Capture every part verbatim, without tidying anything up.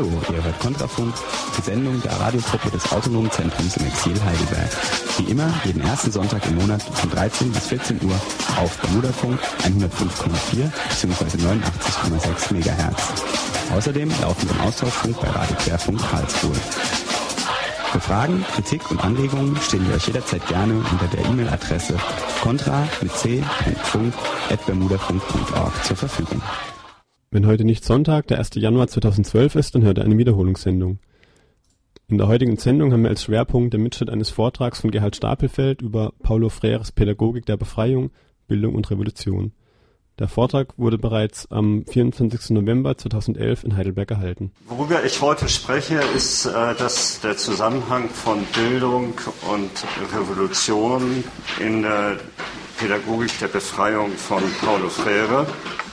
Hallo, ihr hört Kontrafunk, die Sendung der Radiogruppe des Autonomen Zentrums im Exil Heidelberg. Wie immer, jeden ersten Sonntag im Monat von dreizehn bis vierzehn Uhr auf Bermudafunk hundertfünf Komma vier bzw. neunundachtzig Komma sechs Megahertz. Außerdem laufen wir im Austauschfunk bei Radio Querfunk Karlsruhe. Für Fragen, Kritik und Anregungen stehen wir euch jederzeit gerne unter der E-Mail-Adresse contra mit c punkt funk at bermudafunk punkt org zur Verfügung. Wenn heute nicht Sonntag, der erster Januar zweitausendzwölf ist, dann hört ihr eine Wiederholungssendung. In der heutigen Sendung haben wir als Schwerpunkt den Mitschnitt eines Vortrags von Gerhard Stapelfeld über Paulo Freires Pädagogik der Befreiung, Bildung und Revolution. Der Vortrag wurde bereits am vierundzwanzigsten November zweitausendelf in Heidelberg gehalten. Worüber ich heute spreche, ist äh, dass der Zusammenhang von Bildung und Revolution in der Pädagogik der Befreiung von Paulo Freire.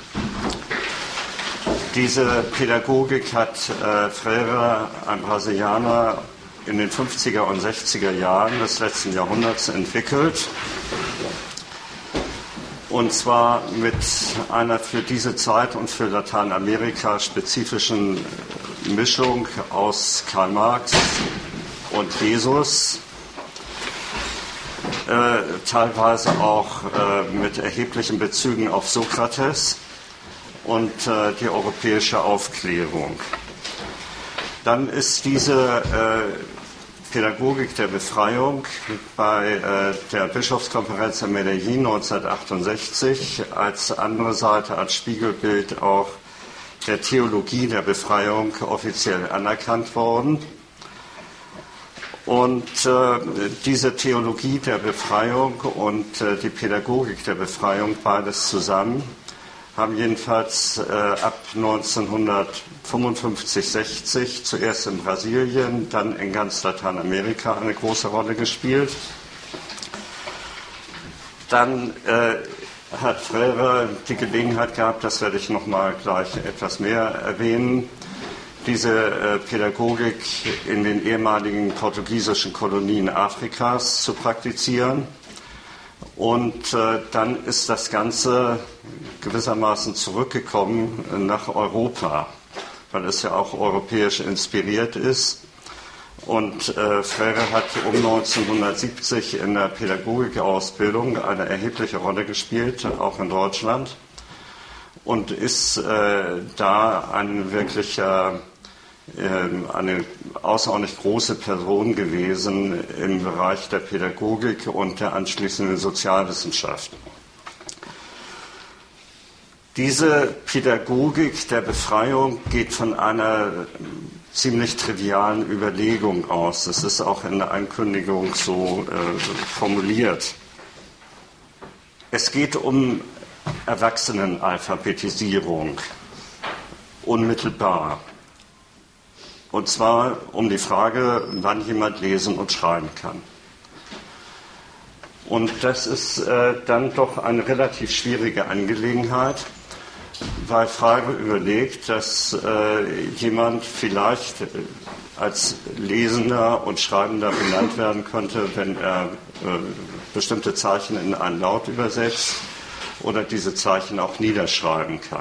Diese Pädagogik hat äh, Freire, ein Brasilianer, in den fünfziger und sechziger Jahren des letzten Jahrhunderts entwickelt. Und zwar mit einer für diese Zeit und für Lateinamerika spezifischen Mischung aus Karl Marx und Jesus, äh, teilweise auch äh, mit erheblichen Bezügen auf Sokrates und äh, die europäische Aufklärung. Dann ist diese äh, Pädagogik der Befreiung bei äh, der Bischofskonferenz in Medellin neunzehnhundertachtundsechzig als andere Seite, als Spiegelbild auch der Theologie der Befreiung offiziell anerkannt worden. Und äh, diese Theologie der Befreiung und äh, die Pädagogik der Befreiung, beides zusammen, haben jedenfalls äh, ab neunzehnhundertfünfundfünfzig sechzig zuerst in Brasilien, dann in ganz Lateinamerika eine große Rolle gespielt. Dann äh, hat Freire die Gelegenheit gehabt, das werde ich noch mal gleich etwas mehr erwähnen, diese äh, Pädagogik in den ehemaligen portugiesischen Kolonien Afrikas zu praktizieren. Und äh, dann ist das Ganze gewissermaßen zurückgekommen nach Europa, weil es ja auch europäisch inspiriert ist. Und äh, Freire hat um neunzehnhundertsiebzig in der Pädagogikausbildung eine erhebliche Rolle gespielt, auch in Deutschland, und ist äh, da ein wirklicher, äh, eine außerordentlich große Person gewesen im Bereich der Pädagogik und der anschließenden Sozialwissenschaften. Diese Pädagogik der Befreiung geht von einer ziemlich trivialen Überlegung aus. Das ist auch in der Ankündigung so äh, formuliert. Es geht um Erwachsenenalphabetisierung, unmittelbar. Und zwar um die Frage, wann jemand lesen und schreiben kann. Und das ist äh, dann doch eine relativ schwierige Angelegenheit, weil Freire überlegt, dass äh, jemand vielleicht äh, als Lesender und Schreibender benannt werden könnte, wenn er äh, bestimmte Zeichen in einen Laut übersetzt oder diese Zeichen auch niederschreiben kann.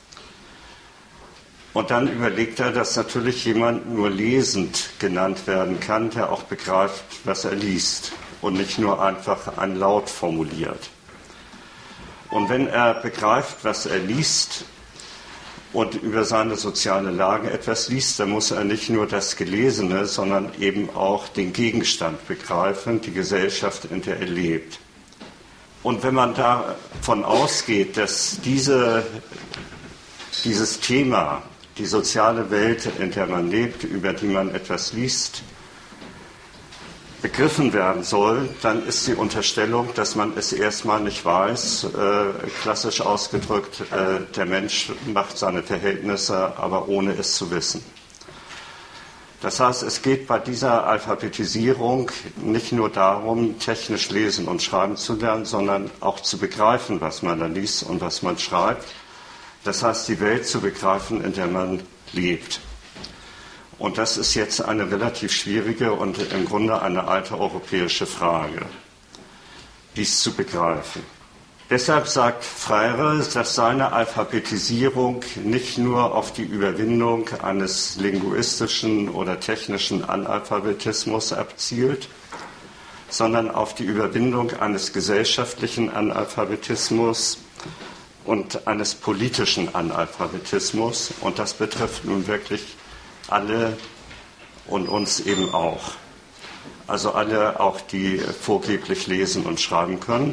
Und dann überlegt er, dass natürlich jemand nur lesend genannt werden kann, der auch begreift, was er liest und nicht nur einfach ein Laut formuliert. Und wenn er begreift, was er liest und über seine soziale Lage etwas liest, dann muss er nicht nur das Gelesene, sondern eben auch den Gegenstand begreifen, die Gesellschaft, in der er lebt. Und wenn man davon ausgeht, dass diese, dieses Thema, die soziale Welt, in der man lebt, über die man etwas liest, begriffen werden soll, dann ist die Unterstellung, dass man es erstmal nicht weiß, äh, klassisch ausgedrückt, äh, der Mensch macht seine Verhältnisse, aber ohne es zu wissen. Das heißt, es geht bei dieser Alphabetisierung nicht nur darum, technisch lesen und schreiben zu lernen, sondern auch zu begreifen, was man da liest und was man schreibt. Das heißt, die Welt zu begreifen, in der man lebt. Und das ist jetzt eine relativ schwierige und im Grunde eine alte europäische Frage, dies zu begreifen. Deshalb sagt Freire, dass seine Alphabetisierung nicht nur auf die Überwindung eines linguistischen oder technischen Analphabetismus abzielt, sondern auf die Überwindung eines gesellschaftlichen Analphabetismus und eines politischen Analphabetismus. Und das betrifft nun wirklich alle und uns eben auch. Also alle auch, die vorgeblich lesen und schreiben können.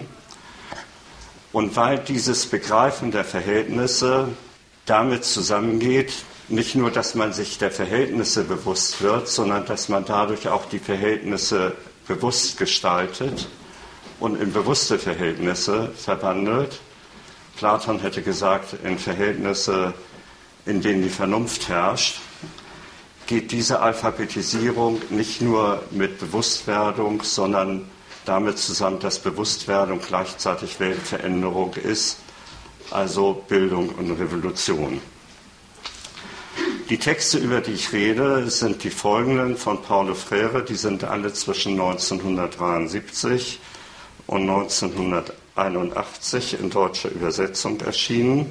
Und weil dieses Begreifen der Verhältnisse damit zusammengeht, nicht nur, dass man sich der Verhältnisse bewusst wird, sondern dass man dadurch auch die Verhältnisse bewusst gestaltet und in bewusste Verhältnisse verwandelt. Platon hätte gesagt, in Verhältnisse, in denen die Vernunft herrscht, geht diese Alphabetisierung nicht nur mit Bewusstwerdung, sondern damit zusammen, dass Bewusstwerdung gleichzeitig Weltveränderung ist, also Bildung und Revolution. Die Texte, über die ich rede, sind die folgenden von Paulo Freire. Die sind alle zwischen neunzehnhundertdreiundsiebzig und neunzehnhunderteinundachtzig in deutscher Übersetzung erschienen.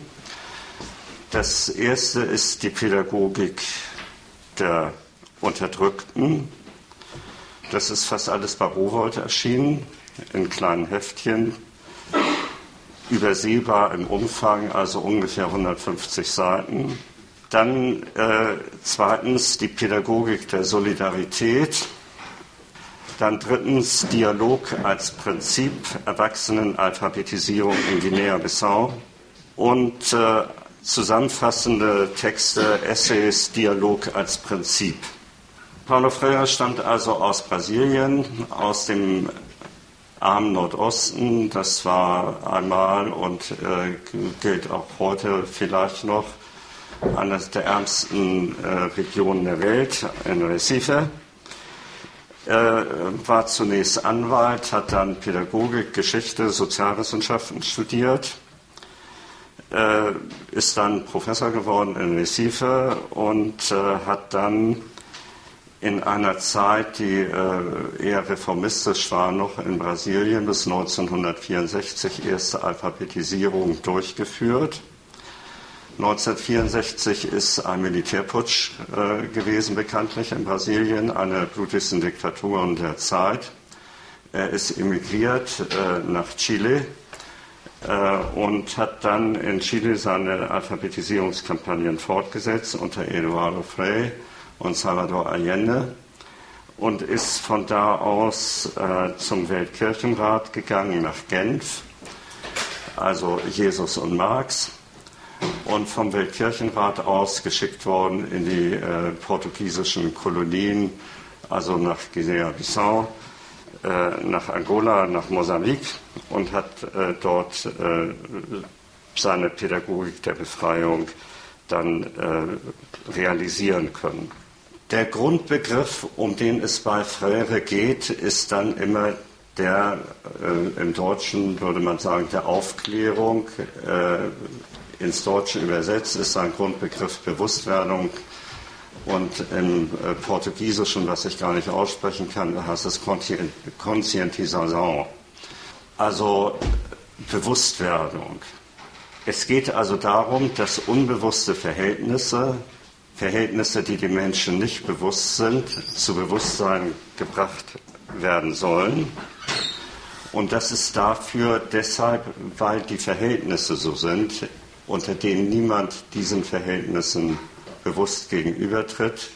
Das erste ist die Pädagogik der Unterdrückten. Das ist fast alles bei Rowohlt erschienen, in kleinen Heftchen, übersehbar im Umfang, also ungefähr hundertfünfzig Seiten. Dann äh, zweitens die Pädagogik der Solidarität. Dann drittens Dialog als Prinzip, Erwachsenenalphabetisierung in Guinea-Bissau. Und äh, zusammenfassende Texte, Essays, Dialog als Prinzip. Paulo Freire stammt also aus Brasilien, aus dem armen Nordosten. Das war einmal und äh, gilt auch heute vielleicht noch eine der ärmsten äh, Regionen der Welt, in Recife. Er war zunächst Anwalt, hat dann Pädagogik, Geschichte, Sozialwissenschaften studiert, äh, ist dann Professor geworden in Recife und äh, hat dann in einer Zeit, die äh, eher reformistisch war, noch in Brasilien bis neunzehnhundertvierundsechzig erste Alphabetisierung durchgeführt. neunzehnhundertvierundsechzig ist ein Militärputsch äh, gewesen, bekanntlich in Brasilien, eine der blutigsten Diktaturen der Zeit. Er ist emigriert äh, nach Chile äh, und hat dann in Chile seine Alphabetisierungskampagnen fortgesetzt unter Eduardo Frei und Salvador Allende und ist von da aus äh, zum Weltkirchenrat gegangen nach Genf, also Jesus und Marx, und vom Weltkirchenrat aus geschickt worden in die äh, portugiesischen Kolonien, also nach Guinea-Bissau, äh, nach Angola, nach Mosambik und hat äh, dort äh, seine Pädagogik der Befreiung dann äh, realisieren können. Der Grundbegriff, um den es bei Freire geht, ist dann immer der, äh, im Deutschen würde man sagen, der Aufklärung. Äh, ins Deutsche übersetzt ist sein Grundbegriff Bewusstwerdung und im äh, Portugiesischen, was ich gar nicht aussprechen kann, heißt es Conscientização, also Bewusstwerdung. Es geht also darum, dass unbewusste Verhältnisse, Verhältnisse, die den Menschen nicht bewusst sind, zu Bewusstsein gebracht werden sollen. Und das ist dafür deshalb, weil die Verhältnisse so sind, unter denen niemand diesen Verhältnissen bewusst gegenübertritt.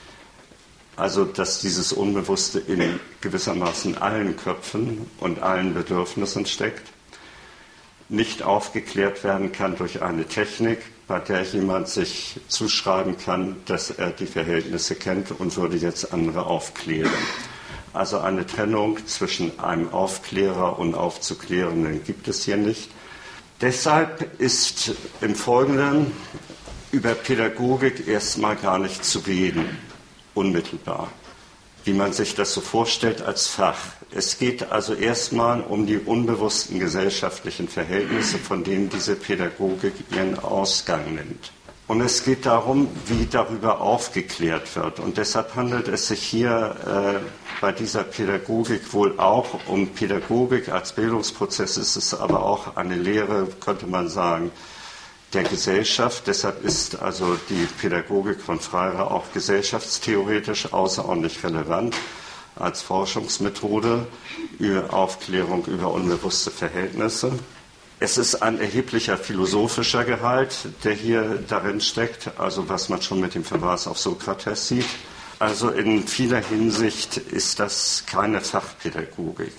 Also dass dieses Unbewusste in gewissermaßen allen Köpfen und allen Bedürfnissen steckt, nicht aufgeklärt werden kann durch eine Technik, bei der jemand sich zuschreiben kann, dass er die Verhältnisse kennt und würde jetzt andere aufklären. Also eine Trennung zwischen einem Aufklärer und Aufzuklärenden gibt es hier nicht. Deshalb ist im Folgenden über Pädagogik erstmal gar nicht zu reden, unmittelbar, wie man sich das so vorstellt als Fach. Es geht also erstmal um die unbewussten gesellschaftlichen Verhältnisse, von denen diese Pädagogik ihren Ausgang nimmt. Und es geht darum, wie darüber aufgeklärt wird. Und deshalb handelt es sich hier äh, bei dieser Pädagogik wohl auch um Pädagogik als Bildungsprozess. Es ist aber auch eine Lehre, könnte man sagen, der Gesellschaft. Deshalb ist also die Pädagogik von Freire auch gesellschaftstheoretisch außerordentlich relevant als Forschungsmethode über Aufklärung über unbewusste Verhältnisse. Es ist ein erheblicher philosophischer Gehalt, der hier darin steckt, also was man schon mit dem Verweis auf Sokrates sieht. Also in vieler Hinsicht ist das keine Fachpädagogik.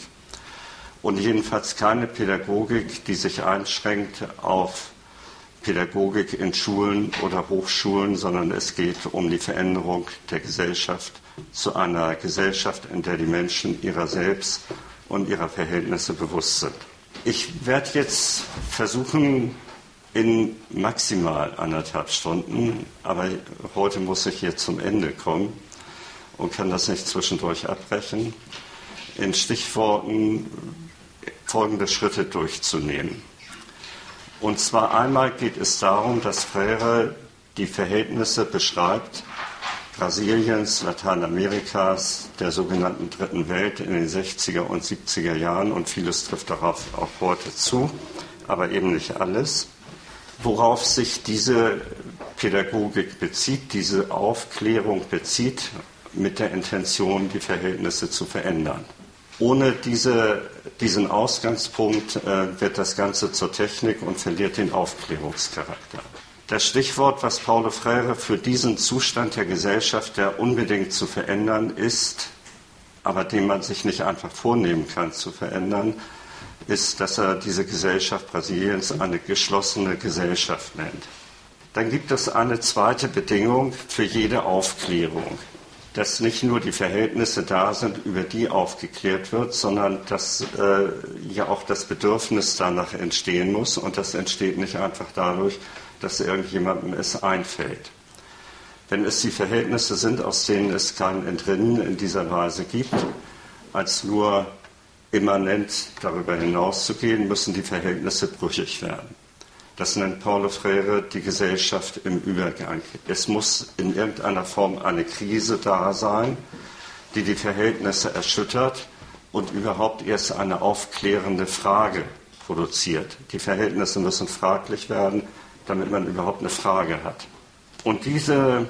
Und jedenfalls keine Pädagogik, die sich einschränkt auf Pädagogik in Schulen oder Hochschulen, sondern es geht um die Veränderung der Gesellschaft zu einer Gesellschaft, in der die Menschen ihrer selbst und ihrer Verhältnisse bewusst sind. Ich werde jetzt versuchen, in maximal anderthalb Stunden, aber heute muss ich hier zum Ende kommen und kann das nicht zwischendurch abbrechen, in Stichworten folgende Schritte durchzunehmen. Und zwar einmal geht es darum, dass Freire die Verhältnisse beschreibt, Brasiliens, Lateinamerikas, der sogenannten Dritten Welt in den sechziger und siebziger Jahren, und vieles trifft darauf auch heute zu, aber eben nicht alles. Worauf sich diese Pädagogik bezieht, diese Aufklärung bezieht, mit der Intention, die Verhältnisse zu verändern. Ohne diese, diesen Ausgangspunkt äh, wird das Ganze zur Technik und verliert den Aufklärungscharakter. Das Stichwort, was Paulo Freire für diesen Zustand der Gesellschaft, der unbedingt zu verändern ist, aber den man sich nicht einfach vornehmen kann zu verändern, ist, dass er diese Gesellschaft Brasiliens eine geschlossene Gesellschaft nennt. Dann gibt es eine zweite Bedingung für jede Aufklärung, dass nicht nur die Verhältnisse da sind, über die aufgeklärt wird, sondern dass äh, ja auch das Bedürfnis danach entstehen muss, und das entsteht nicht einfach dadurch, dass irgendjemandem es einfällt. Wenn es die Verhältnisse sind, aus denen es kein Entrinnen in dieser Weise gibt, als nur immanent darüber hinauszugehen, müssen die Verhältnisse brüchig werden. Das nennt Paulo Freire die Gesellschaft im Übergang. Es muss in irgendeiner Form eine Krise da sein, die die Verhältnisse erschüttert und überhaupt erst eine aufklärende Frage produziert. Die Verhältnisse müssen fraglich werden, damit man überhaupt eine Frage hat. Und diese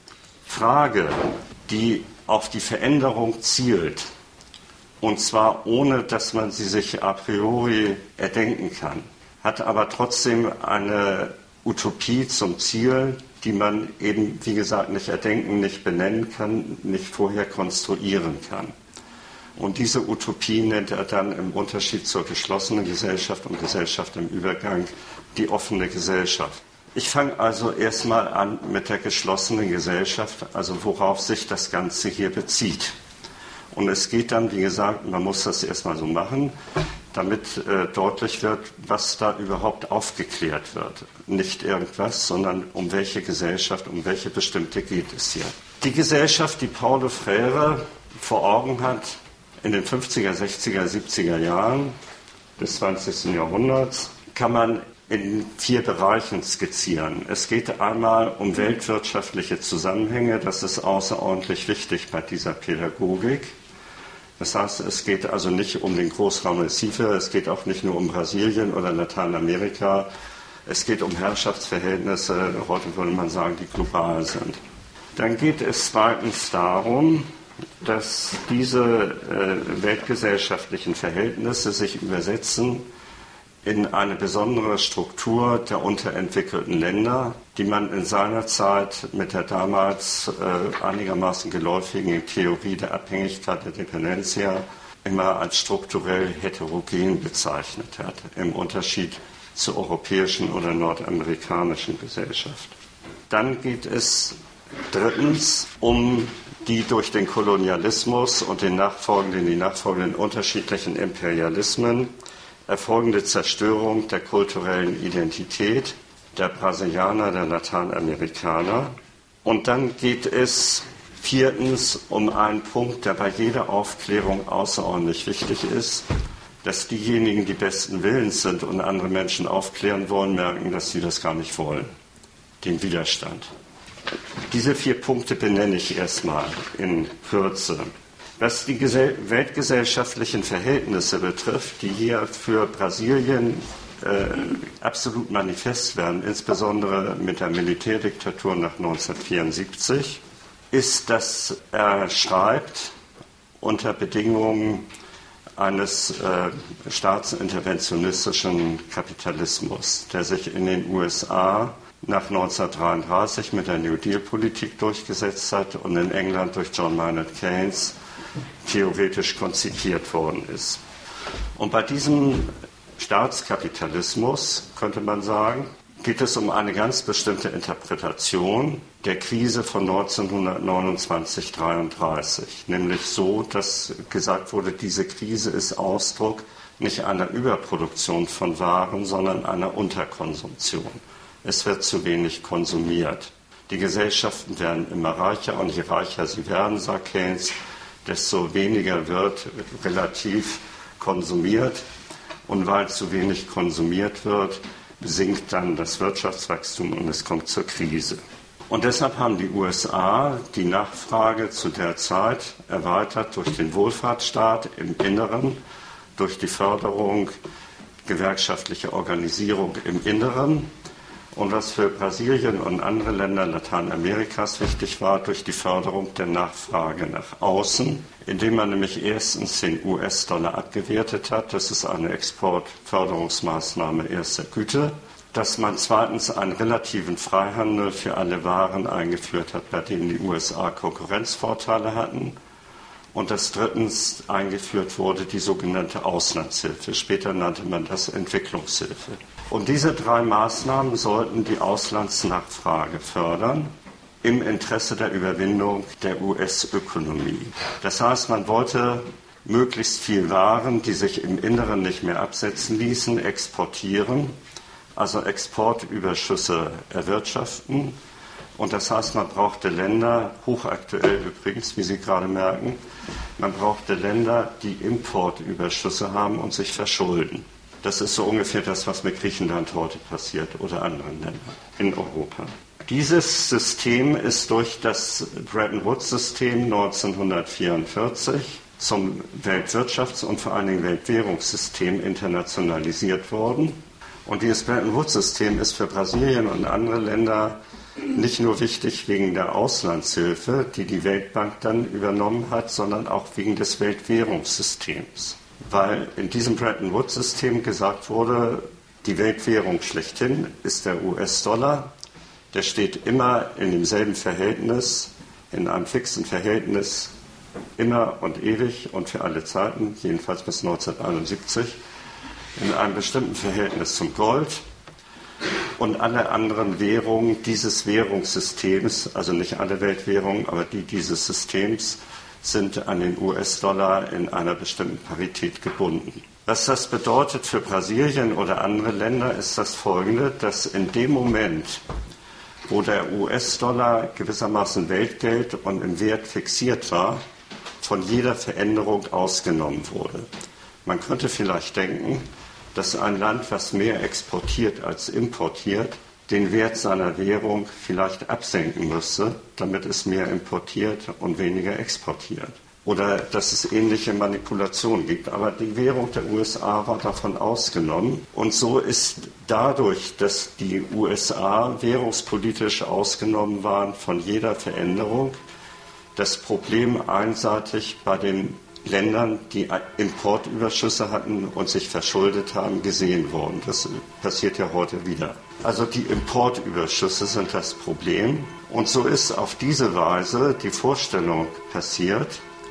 Frage, die auf die Veränderung zielt, und zwar ohne, dass man sie sich a priori erdenken kann, hat aber trotzdem eine Utopie zum Ziel, die man eben, wie gesagt, nicht erdenken, nicht benennen kann, nicht vorher konstruieren kann. Und diese Utopie nennt er dann im Unterschied zur geschlossenen Gesellschaft und Gesellschaft im Übergang die offene Gesellschaft. Ich fange also erstmal an mit der geschlossenen Gesellschaft, also worauf sich das Ganze hier bezieht. Und es geht dann, wie gesagt, man muss das erstmal so machen, damit äh, deutlich wird, was da überhaupt aufgeklärt wird. Nicht irgendwas, sondern um welche Gesellschaft, um welche bestimmte geht es hier. Die Gesellschaft, die Paulo Freire vor Augen hat, in den fünfziger, sechziger, siebziger Jahren des zwanzigsten Jahrhunderts, kann man in vier Bereichen skizzieren. Es geht einmal um weltwirtschaftliche Zusammenhänge, das ist außerordentlich wichtig bei dieser Pädagogik. Das heißt, es geht also nicht um den Großraum Recife, es geht auch nicht nur um Brasilien oder Lateinamerika, es geht um Herrschaftsverhältnisse, heute würde man sagen, die global sind. Dann geht es zweitens darum, dass diese äh, weltgesellschaftlichen Verhältnisse sich übersetzen in eine besondere Struktur der unterentwickelten Länder, die man in seiner Zeit mit der damals äh, einigermaßen geläufigen Theorie der Abhängigkeit der Dependencia immer als strukturell heterogen bezeichnet hat, im Unterschied zur europäischen oder nordamerikanischen Gesellschaft. Dann geht es drittens um die durch den Kolonialismus und den nachfolgenden, die nachfolgenden unterschiedlichen Imperialismen erfolgende Zerstörung der kulturellen Identität der Brasilianer, der Lateinamerikaner. Und dann geht es viertens um einen Punkt, der bei jeder Aufklärung außerordentlich wichtig ist, dass diejenigen, die besten Willens sind und andere Menschen aufklären wollen, merken, dass sie das gar nicht wollen. den Widerstand. Diese vier Punkte benenne ich erstmal in Kürze. Was die weltgesellschaftlichen Verhältnisse betrifft, die hier für Brasilien äh, absolut manifest werden, insbesondere mit der Militärdiktatur nach neunzehnhundertvierundsiebzig, ist, dass er schreibt unter Bedingungen eines äh, staatsinterventionistischen Kapitalismus, der sich in den U S A nach neunzehnhundertdreiunddreißig mit der New Deal-Politik durchgesetzt hat und in England durch John Maynard Keynes theoretisch konzipiert worden ist. Und bei diesem Staatskapitalismus, könnte man sagen, geht es um eine ganz bestimmte Interpretation der Krise von neunzehnhundertneunundzwanzig dreiunddreißig, nämlich so, dass gesagt wurde, diese Krise ist Ausdruck nicht einer Überproduktion von Waren, sondern einer Unterkonsumption. Es wird zu wenig konsumiert. Die Gesellschaften werden immer reicher und je reicher sie werden, sagt Keynes, desto weniger wird relativ konsumiert. Und weil zu wenig konsumiert wird, sinkt dann das Wirtschaftswachstum und es kommt zur Krise. Und deshalb haben die U S A die Nachfrage zu der Zeit erweitert durch den Wohlfahrtsstaat im Inneren, durch die Förderung gewerkschaftlicher Organisierung im Inneren. Und was für Brasilien und andere Länder Lateinamerikas wichtig war, durch die Förderung der Nachfrage nach außen, indem man nämlich erstens den U S-Dollar abgewertet hat, das ist eine Exportförderungsmaßnahme erster Güte, dass man zweitens einen relativen Freihandel für alle Waren eingeführt hat, bei denen die U S A Konkurrenzvorteile hatten, und dass drittens eingeführt wurde die sogenannte Auslandshilfe. Später nannte man das Entwicklungshilfe. Und diese drei Maßnahmen sollten die Auslandsnachfrage fördern im Interesse der Überwindung der U S-Ökonomie. Das heißt, man wollte möglichst viel Waren, die sich im Inneren nicht mehr absetzen ließen, exportieren, also Exportüberschüsse erwirtschaften. Und das heißt, man brauchte Länder, hochaktuell übrigens, wie Sie gerade merken, man brauchte Länder, die Importüberschüsse haben und sich verschulden. Das ist so ungefähr das, was mit Griechenland heute passiert oder anderen Ländern in Europa. Dieses System ist durch das Bretton-Woods-System neunzehnhundertvierundvierzig zum Weltwirtschafts- und vor allen Dingen Weltwährungssystem internationalisiert worden. Und dieses Bretton-Woods-System ist für Brasilien und andere Länder nicht nur wichtig wegen der Auslandshilfe, die die Weltbank dann übernommen hat, sondern auch wegen des Weltwährungssystems. Weil in diesem Bretton-Woods-System gesagt wurde, die Weltwährung schlechthin ist der U S-Dollar. Der steht immer in demselben Verhältnis, in einem fixen Verhältnis, immer und ewig und für alle Zeiten, jedenfalls bis neunzehnhunderteinundsiebzig, in einem bestimmten Verhältnis zum Gold. Und alle anderen Währungen dieses Währungssystems, also nicht alle Weltwährungen, aber die dieses Systems, sind an den U S-Dollar in einer bestimmten Parität gebunden. Was das bedeutet für Brasilien oder andere Länder, ist das Folgende, dass in dem Moment, wo der U S-Dollar gewissermaßen Weltgeld und im Wert fixiert war, von jeder Veränderung ausgenommen wurde. Man könnte vielleicht denken, dass ein Land, was mehr exportiert als importiert, den Wert seiner Währung vielleicht absenken müsste, damit es mehr importiert und weniger exportiert. Oder dass es ähnliche Manipulationen gibt. Aber die Währung der U S A war davon ausgenommen. Und so ist dadurch, dass die U S A währungspolitisch ausgenommen waren von jeder Veränderung, das Problem einseitig bei den Ländern, die Importüberschüsse hatten und sich verschuldet haben, gesehen worden. Das passiert ja heute wieder. Also die Importüberschüsse sind das Problem. Und so ist auf diese Weise die Vorstellung passiert,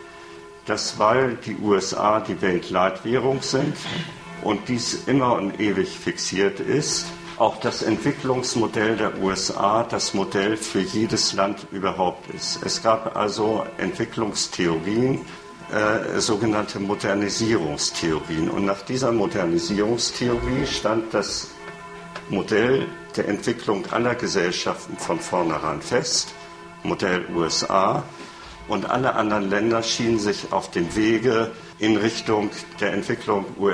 dass weil die U S A die Weltleitwährung sind und dies immer und ewig fixiert ist, auch das Entwicklungsmodell der U S A das Modell für jedes Land überhaupt ist. Es gab also Entwicklungstheorien, Äh, sogenannte Modernisierungstheorien. Und nach dieser Modernisierungstheorie stand das Modell der Entwicklung aller Gesellschaften von vornherein fest, Modell U S A, und alle anderen Länder schienen sich auf dem Wege in Richtung der Entwicklung U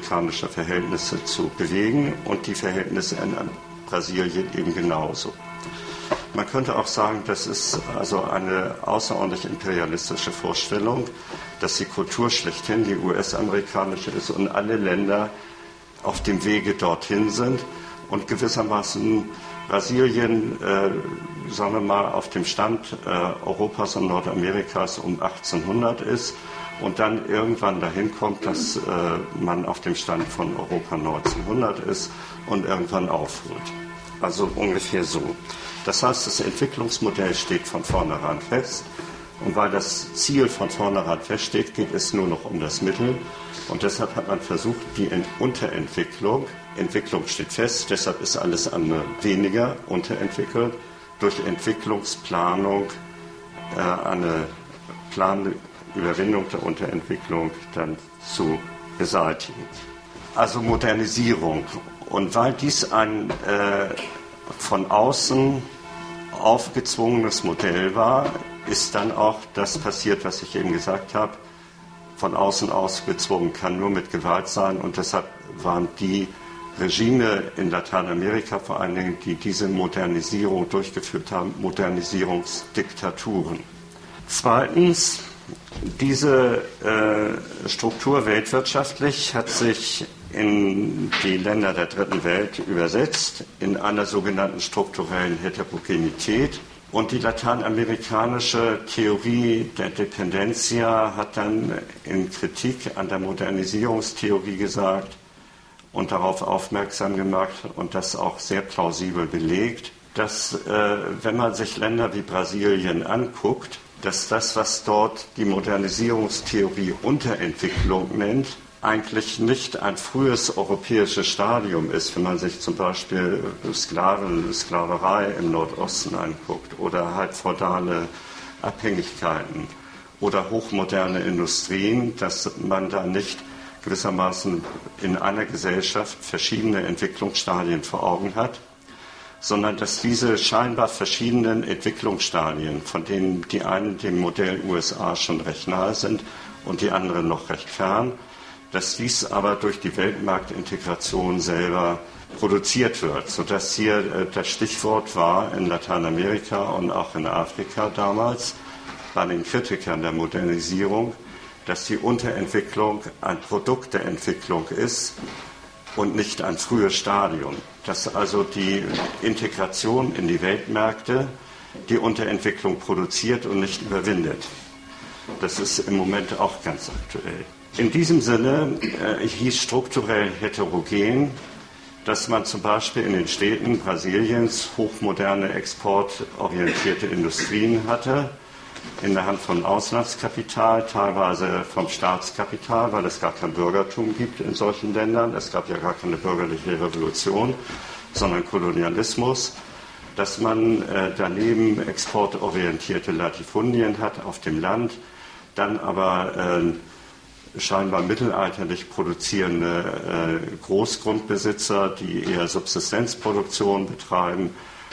S-amerikanischer Verhältnisse zu bewegen und die Verhältnisse in Brasilien eben genauso. Man könnte auch sagen, das ist also eine außerordentlich imperialistische Vorstellung, dass die Kultur schlechthin die U S-amerikanische ist und alle Länder auf dem Wege dorthin sind und gewissermaßen Brasilien, äh, sagen wir mal, auf dem Stand äh, Europas und Nordamerikas um achtzehnhundert ist und dann irgendwann dahin kommt, dass äh, man auf dem Stand von Europa neunzehnhundert ist und irgendwann aufholt. Also ungefähr so. Das heißt, das Entwicklungsmodell steht von vornherein fest. Und weil das Ziel von vornherein feststeht, geht es nur noch um das Mittel. Und deshalb hat man versucht, die Unterentwicklung, Entwicklung steht fest, deshalb ist alles andere weniger unterentwickelt, durch Entwicklungsplanung äh, eine Plan Überwindung der Unterentwicklung dann zu beseitigen. Also Modernisierung. Und weil dies ein äh, von außen aufgezwungenes Modell war, ist dann auch das passiert, was ich eben gesagt habe. Von außen aufgezwungen kann nur mit Gewalt sein und deshalb waren die Regime in Lateinamerika vor allen Dingen, die diese Modernisierung durchgeführt haben, Modernisierungsdiktaturen. Zweitens, diese äh, Struktur weltwirtschaftlich hat sich in die Länder der dritten Welt übersetzt, in einer sogenannten strukturellen Heterogenität. Und die lateinamerikanische Theorie der Dependencia hat dann in Kritik an der Modernisierungstheorie gesagt und darauf aufmerksam gemacht und das auch sehr plausibel belegt, dass äh, wenn man sich Länder wie Brasilien anguckt, dass das, was dort die Modernisierungstheorie Unterentwicklung nennt, eigentlich nicht ein frühes europäisches Stadium ist, wenn man sich zum Beispiel Sklaven, Sklaverei im Nordosten anguckt oder halt feudale Abhängigkeiten oder hochmoderne Industrien, dass man da nicht gewissermaßen in einer Gesellschaft verschiedene Entwicklungsstadien vor Augen hat, sondern dass diese scheinbar verschiedenen Entwicklungsstadien, von denen die einen dem Modell U S A schon recht nahe sind und die anderen noch recht fern, dass dies aber durch die Weltmarktintegration selber produziert wird, sodass hier äh, das Stichwort war in Lateinamerika und auch in Afrika damals bei den Kritikern der Modernisierung, dass die Unterentwicklung ein Produkt der Entwicklung ist und nicht ein frühes Stadium. Dass also die Integration in die Weltmärkte die Unterentwicklung produziert und nicht überwindet. Das ist im Moment auch ganz aktuell. In diesem Sinne äh, hieß strukturell heterogen, dass man zum Beispiel in den Städten Brasiliens hochmoderne, exportorientierte Industrien hatte, in der Hand von Auslandskapital, teilweise vom Staatskapital, weil es gar kein Bürgertum gibt in solchen Ländern. Es gab ja gar keine bürgerliche Revolution, sondern Kolonialismus. Dass man äh, daneben exportorientierte Latifundien hat auf dem Land, dann aber äh, scheinbar mittelalterlich produzierende äh, Großgrundbesitzer, die eher Subsistenzproduktion betreiben,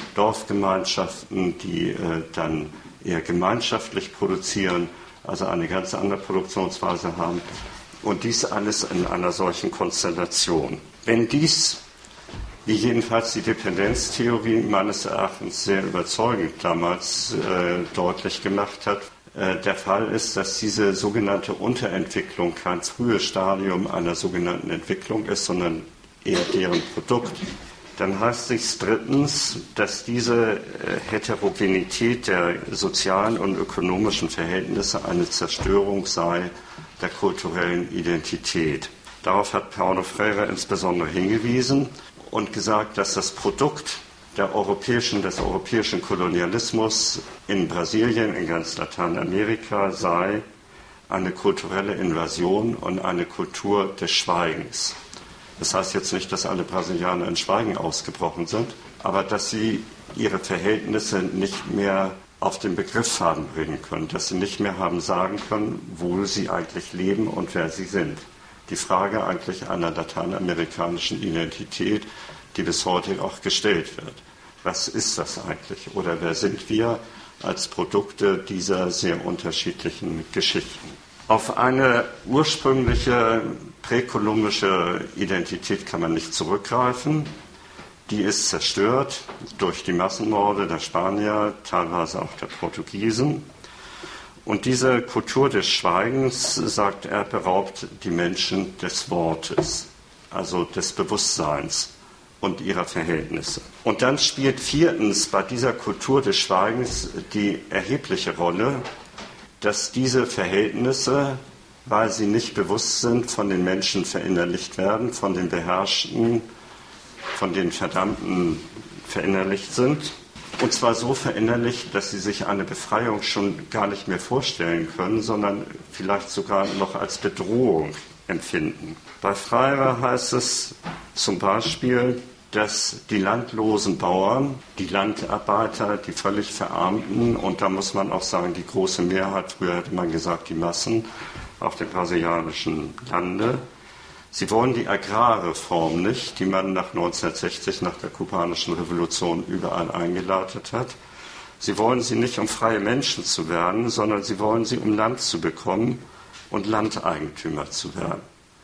Dorfgemeinschaften, die äh, dann eher gemeinschaftlich produzieren, also eine ganz andere Produktionsweise haben. Und dies alles in einer solchen Konstellation. Wenn dies, wie jedenfalls die Dependenztheorie meines Erachtens sehr überzeugend damals äh, deutlich gemacht hat, äh, der Fall ist, dass diese sogenannte Unterentwicklung kein frühes Stadium einer sogenannten Entwicklung ist, sondern eher deren Produkt, dann heißt es drittens, dass diese Heterogenität der sozialen und ökonomischen Verhältnisse eine Zerstörung sei der kulturellen Identität. Darauf hat Paulo Freire insbesondere hingewiesen und gesagt, dass das Produkt der europäischen, des europäischen Kolonialismus in Brasilien, in ganz Lateinamerika sei eine kulturelle Invasion und eine Kultur des Schweigens. Das heißt jetzt nicht, dass alle Brasilianer in Schweigen ausgebrochen sind, aber dass sie ihre Verhältnisse nicht mehr auf den Begriff haben bringen können, dass sie nicht mehr haben sagen können, wo sie eigentlich leben und wer sie sind. Die Frage eigentlich einer lateinamerikanischen Identität, die bis heute auch gestellt wird. Was ist das eigentlich? Oder wer sind wir als Produkte dieser sehr unterschiedlichen Geschichten? Auf eine ursprüngliche präkolumbische Identität kann man nicht zurückgreifen. die ist zerstört durch die Massenmorde der Spanier, teilweise auch der Portugiesen. Und diese Kultur des Schweigens, sagt er, beraubt die Menschen des Wortes, also des Bewusstseins und ihrer Verhältnisse. Und dann spielt viertens bei dieser Kultur des Schweigens die erhebliche Rolle, dass diese Verhältnisse, weil sie nicht bewusst sind, von den Menschen verinnerlicht werden, von den Beherrschten, von den Verdammten verinnerlicht sind. Und zwar so verinnerlicht, dass sie sich eine Befreiung schon gar nicht mehr vorstellen können, sondern vielleicht sogar noch als Bedrohung empfinden. Bei Freire heißt es zum Beispiel, dass die landlosen Bauern, die Landarbeiter, die völlig Verarmten, und da muss man auch sagen, die große Mehrheit, früher hätte man gesagt, die Massen auf dem brasilianischen Lande, sie wollen die Agrarreform nicht, die man nach neunzehnhundertsechzig, nach der kubanischen Revolution, überall eingeleitet hat. Sie wollen sie nicht, um freie Menschen zu werden, sondern sie wollen sie, um Land zu bekommen und Landeigentümer zu werden.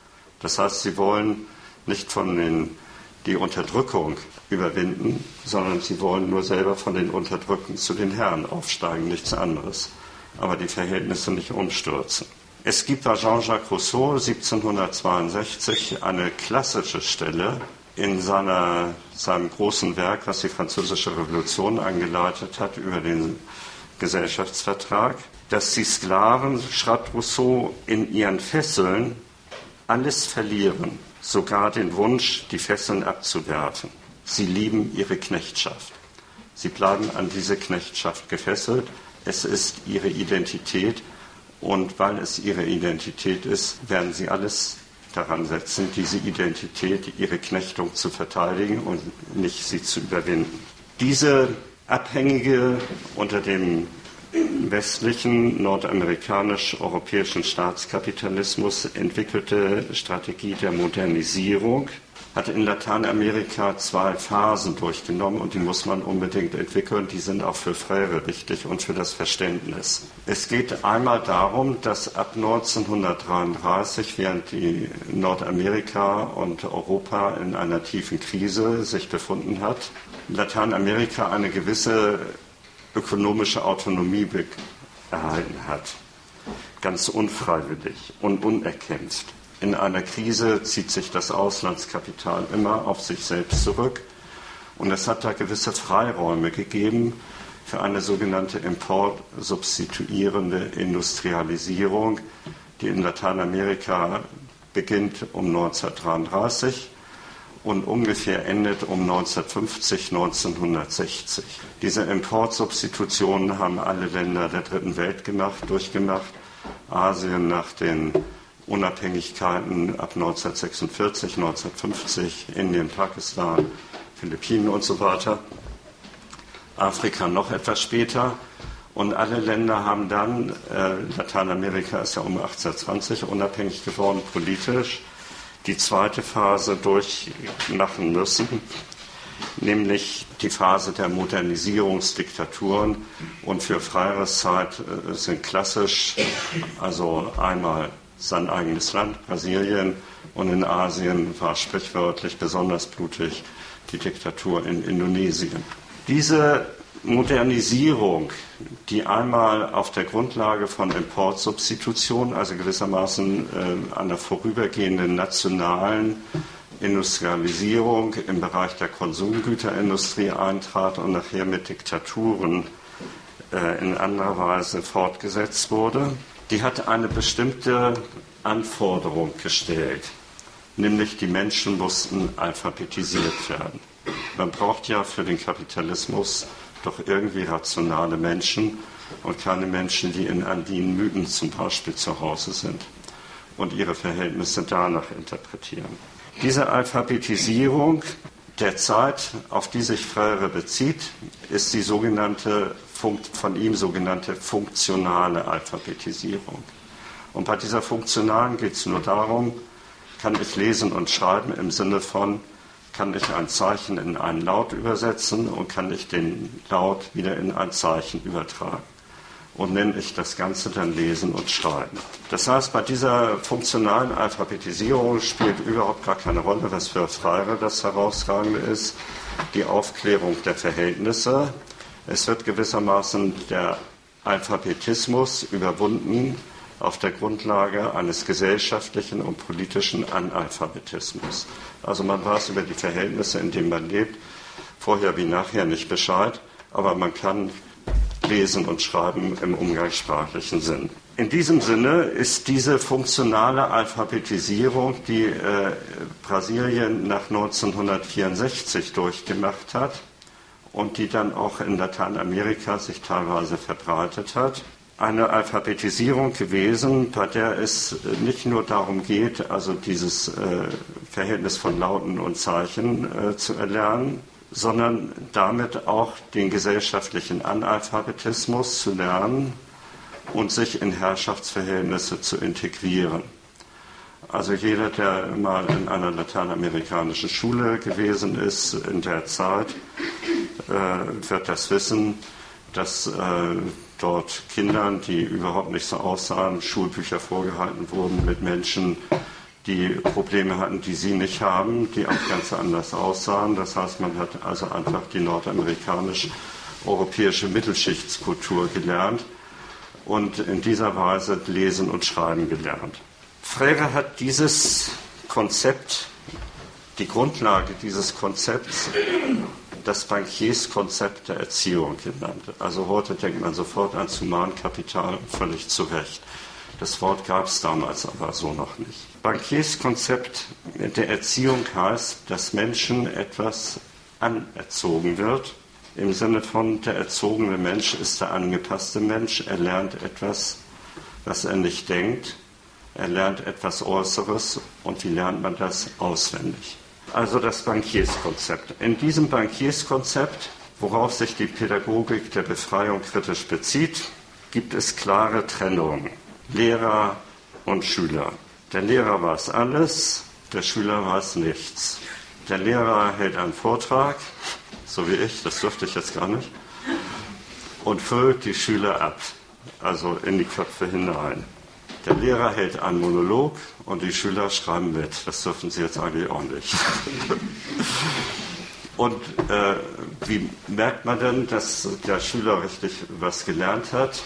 Das heißt, sie wollen nicht von den, die Unterdrückung überwinden, sondern sie wollen nur selber von den Unterdrückten zu den Herren aufsteigen, nichts anderes. Aber die Verhältnisse nicht umstürzen. Es gibt bei Jean-Jacques Rousseau siebzehnhundertzweiundsechzig eine klassische Stelle in seiner, seinem großen Werk, was die Französische Revolution eingeleitet hat, über den Gesellschaftsvertrag, dass die Sklaven, schreibt Rousseau, in ihren Fesseln alles verlieren, sogar den Wunsch, die Fesseln abzuwerfen. Sie lieben ihre Knechtschaft. Sie bleiben an diese Knechtschaft gefesselt. Es ist ihre Identität. Und weil es ihre Identität ist, werden sie alles daran setzen, diese Identität, ihre Knechtung zu verteidigen und nicht sie zu überwinden. Diese abhängige, unter dem westlichen, nordamerikanisch-europäischen Staatskapitalismus entwickelte Strategie der Modernisierung hat in Lateinamerika zwei Phasen durchgenommen und die muss man unbedingt entwickeln. Die sind auch für Freire wichtig und für das Verständnis. Es geht einmal darum, dass ab neunzehnhundertdreiunddreißig, während die Nordamerika und Europa in einer tiefen Krise sich befunden hat, Lateinamerika eine gewisse ökonomische Autonomie erhalten hat. Ganz unfreiwillig und unerkämpft. In einer Krise zieht sich das Auslandskapital immer auf sich selbst zurück. Und es hat da gewisse Freiräume gegeben für eine sogenannte importsubstituierende Industrialisierung, die in Lateinamerika beginnt um neunzehnhundertdreiunddreißig und ungefähr endet um neunzehnhundertfünfzig, neunzehnhundertsechzig. Diese Importsubstitutionen haben alle Länder der Dritten Welt gemacht, durchgemacht. Asien nach den Unabhängigkeiten ab neunzehnhundertsechsundvierzig, neunzehnhundertfünfzig, Indien, Pakistan, Philippinen und so weiter. Afrika noch etwas später. Und alle Länder haben dann, äh, Lateinamerika ist ja um achtzehnhundertzwanzig unabhängig geworden, politisch, die zweite Phase durchmachen müssen, nämlich die Phase der Modernisierungsdiktaturen. Und für Freires Zeit äh, sind klassisch, also einmal sein eigenes Land, Brasilien, und in Asien war sprichwörtlich besonders blutig die Diktatur in Indonesien. Diese Modernisierung, die einmal auf der Grundlage von Importsubstitution, also gewissermaßen äh, einer vorübergehenden nationalen Industrialisierung im Bereich der Konsumgüterindustrie eintrat und nachher mit Diktaturen äh, in anderer Weise fortgesetzt wurde, die hat eine bestimmte Anforderung gestellt, nämlich die Menschen mussten alphabetisiert werden. Man braucht ja für den Kapitalismus doch irgendwie rationale Menschen und keine Menschen, die in andinen Mythen zum Beispiel zu Hause sind und ihre Verhältnisse danach interpretieren. Diese Alphabetisierung der Zeit, auf die sich Freire bezieht, ist die sogenannte, von ihm sogenannte funktionale Alphabetisierung. Und bei dieser funktionalen geht es nur darum, kann ich lesen und schreiben im Sinne von, kann ich ein Zeichen in einen Laut übersetzen und kann ich den Laut wieder in ein Zeichen übertragen. und nenne ich das Ganze dann Lesen und Schreiben. Das heißt, bei dieser funktionalen Alphabetisierung spielt überhaupt gar keine Rolle, was für Freire das Herausragende ist, die Aufklärung der Verhältnisse. Es wird gewissermaßen der Alphabetismus überwunden auf der Grundlage eines gesellschaftlichen und politischen Analphabetismus. Also man weiß über die Verhältnisse, in denen man lebt, vorher wie nachher nicht Bescheid, aber man kann lesen und schreiben im umgangssprachlichen Sinn. In diesem Sinne ist diese funktionale Alphabetisierung, die äh, Brasilien nach neunzehnhundertvierundsechzig durchgemacht hat und die dann auch in Lateinamerika sich teilweise verbreitet hat, eine Alphabetisierung gewesen, bei der es nicht nur darum geht, also dieses äh, Verhältnis von Lauten und Zeichen äh, zu erlernen, sondern damit auch den gesellschaftlichen Analphabetismus zu lernen und sich in Herrschaftsverhältnisse zu integrieren. Also jeder, der mal in einer lateinamerikanischen Schule gewesen ist in der Zeit, äh, wird das wissen, dass äh, dort Kindern, die überhaupt nicht so aussahen, Schulbücher vorgehalten wurden mit Menschen, die Probleme hatten, die sie nicht haben, die auch ganz anders aussahen. Das heißt, man hat also einfach die nordamerikanisch-europäische Mittelschichtskultur gelernt und in dieser Weise lesen und schreiben gelernt. Freire hat dieses Konzept, die Grundlage dieses Konzepts, das Bankierskonzept der Erziehung genannt. Also heute denkt man sofort an Humankapital, völlig zu Recht. Das Wort gab es damals aber so noch nicht. Bankierskonzept der Erziehung heißt, dass Menschen etwas anerzogen wird. Im Sinne von, der erzogene Mensch ist der angepasste Mensch. Er lernt etwas, was er nicht denkt. Er lernt etwas Äußeres. Und wie lernt man das? Auswendig. Also das Bankierskonzept. In diesem Bankierskonzept, worauf sich die Pädagogik der Befreiung kritisch bezieht, gibt es klare Trennungen. Lehrer und Schüler. Der Lehrer weiß alles, der Schüler weiß nichts. Der Lehrer hält einen Vortrag, so wie ich, das dürfte ich jetzt gar nicht, und füllt die Schüler ab, also in die Köpfe hinein. Der Lehrer hält einen Monolog und die Schüler schreiben mit. Das dürfen sie jetzt eigentlich auch nicht. Und äh, wie merkt man denn, dass der Schüler richtig was gelernt hat?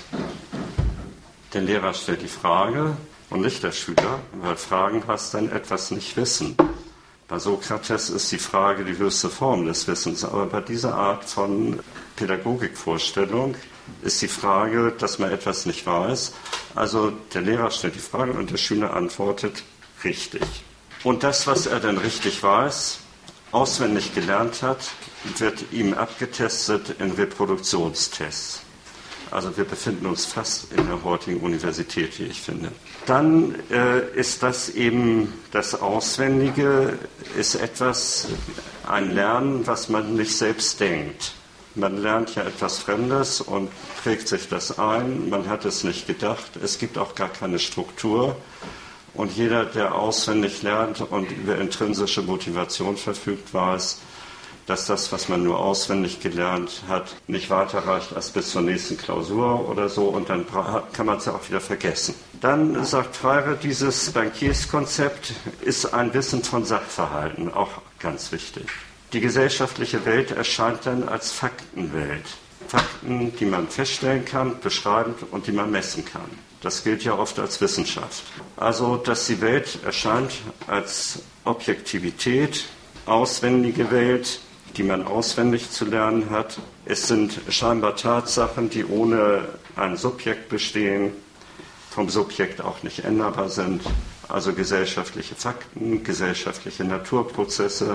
Der Lehrer stellt die Frage und nicht der Schüler, weil Fragen heißt dann etwas nicht wissen. Bei Sokrates ist die Frage die höchste Form des Wissens, aber bei dieser Art von Pädagogikvorstellung ist die Frage, dass man etwas nicht weiß. Also der Lehrer stellt die Frage und der Schüler antwortet richtig. Und das, was er dann richtig weiß, auswendig gelernt hat, wird ihm abgetestet in Reproduktionstests. Also wir befinden uns fast in der heutigen Universität, wie ich finde. Dann äh, ist das eben das Auswendige, ist etwas, ein Lernen, was man nicht selbst denkt. Man lernt ja etwas Fremdes und prägt sich das ein. Man hat es nicht gedacht. Es gibt auch gar keine Struktur. Und jeder, der auswendig lernt und über intrinsische Motivation verfügt, weiß, dass das, was man nur auswendig gelernt hat, nicht weiterreicht als bis zur nächsten Klausur oder so. Und dann kann man es ja auch wieder vergessen. Dann sagt Freire, dieses Bankierskonzept ist ein Wissen von Sachverhalten, auch ganz wichtig. Die gesellschaftliche Welt erscheint dann als Faktenwelt. Fakten, die man feststellen kann, beschreiben und die man messen kann. Das gilt ja oft als Wissenschaft. Also, dass die Welt erscheint als Objektivität, auswendige Welt, die man auswendig zu lernen hat. Es sind scheinbar Tatsachen, die ohne ein Subjekt bestehen, vom Subjekt auch nicht änderbar sind. Also gesellschaftliche Fakten, gesellschaftliche Naturprozesse,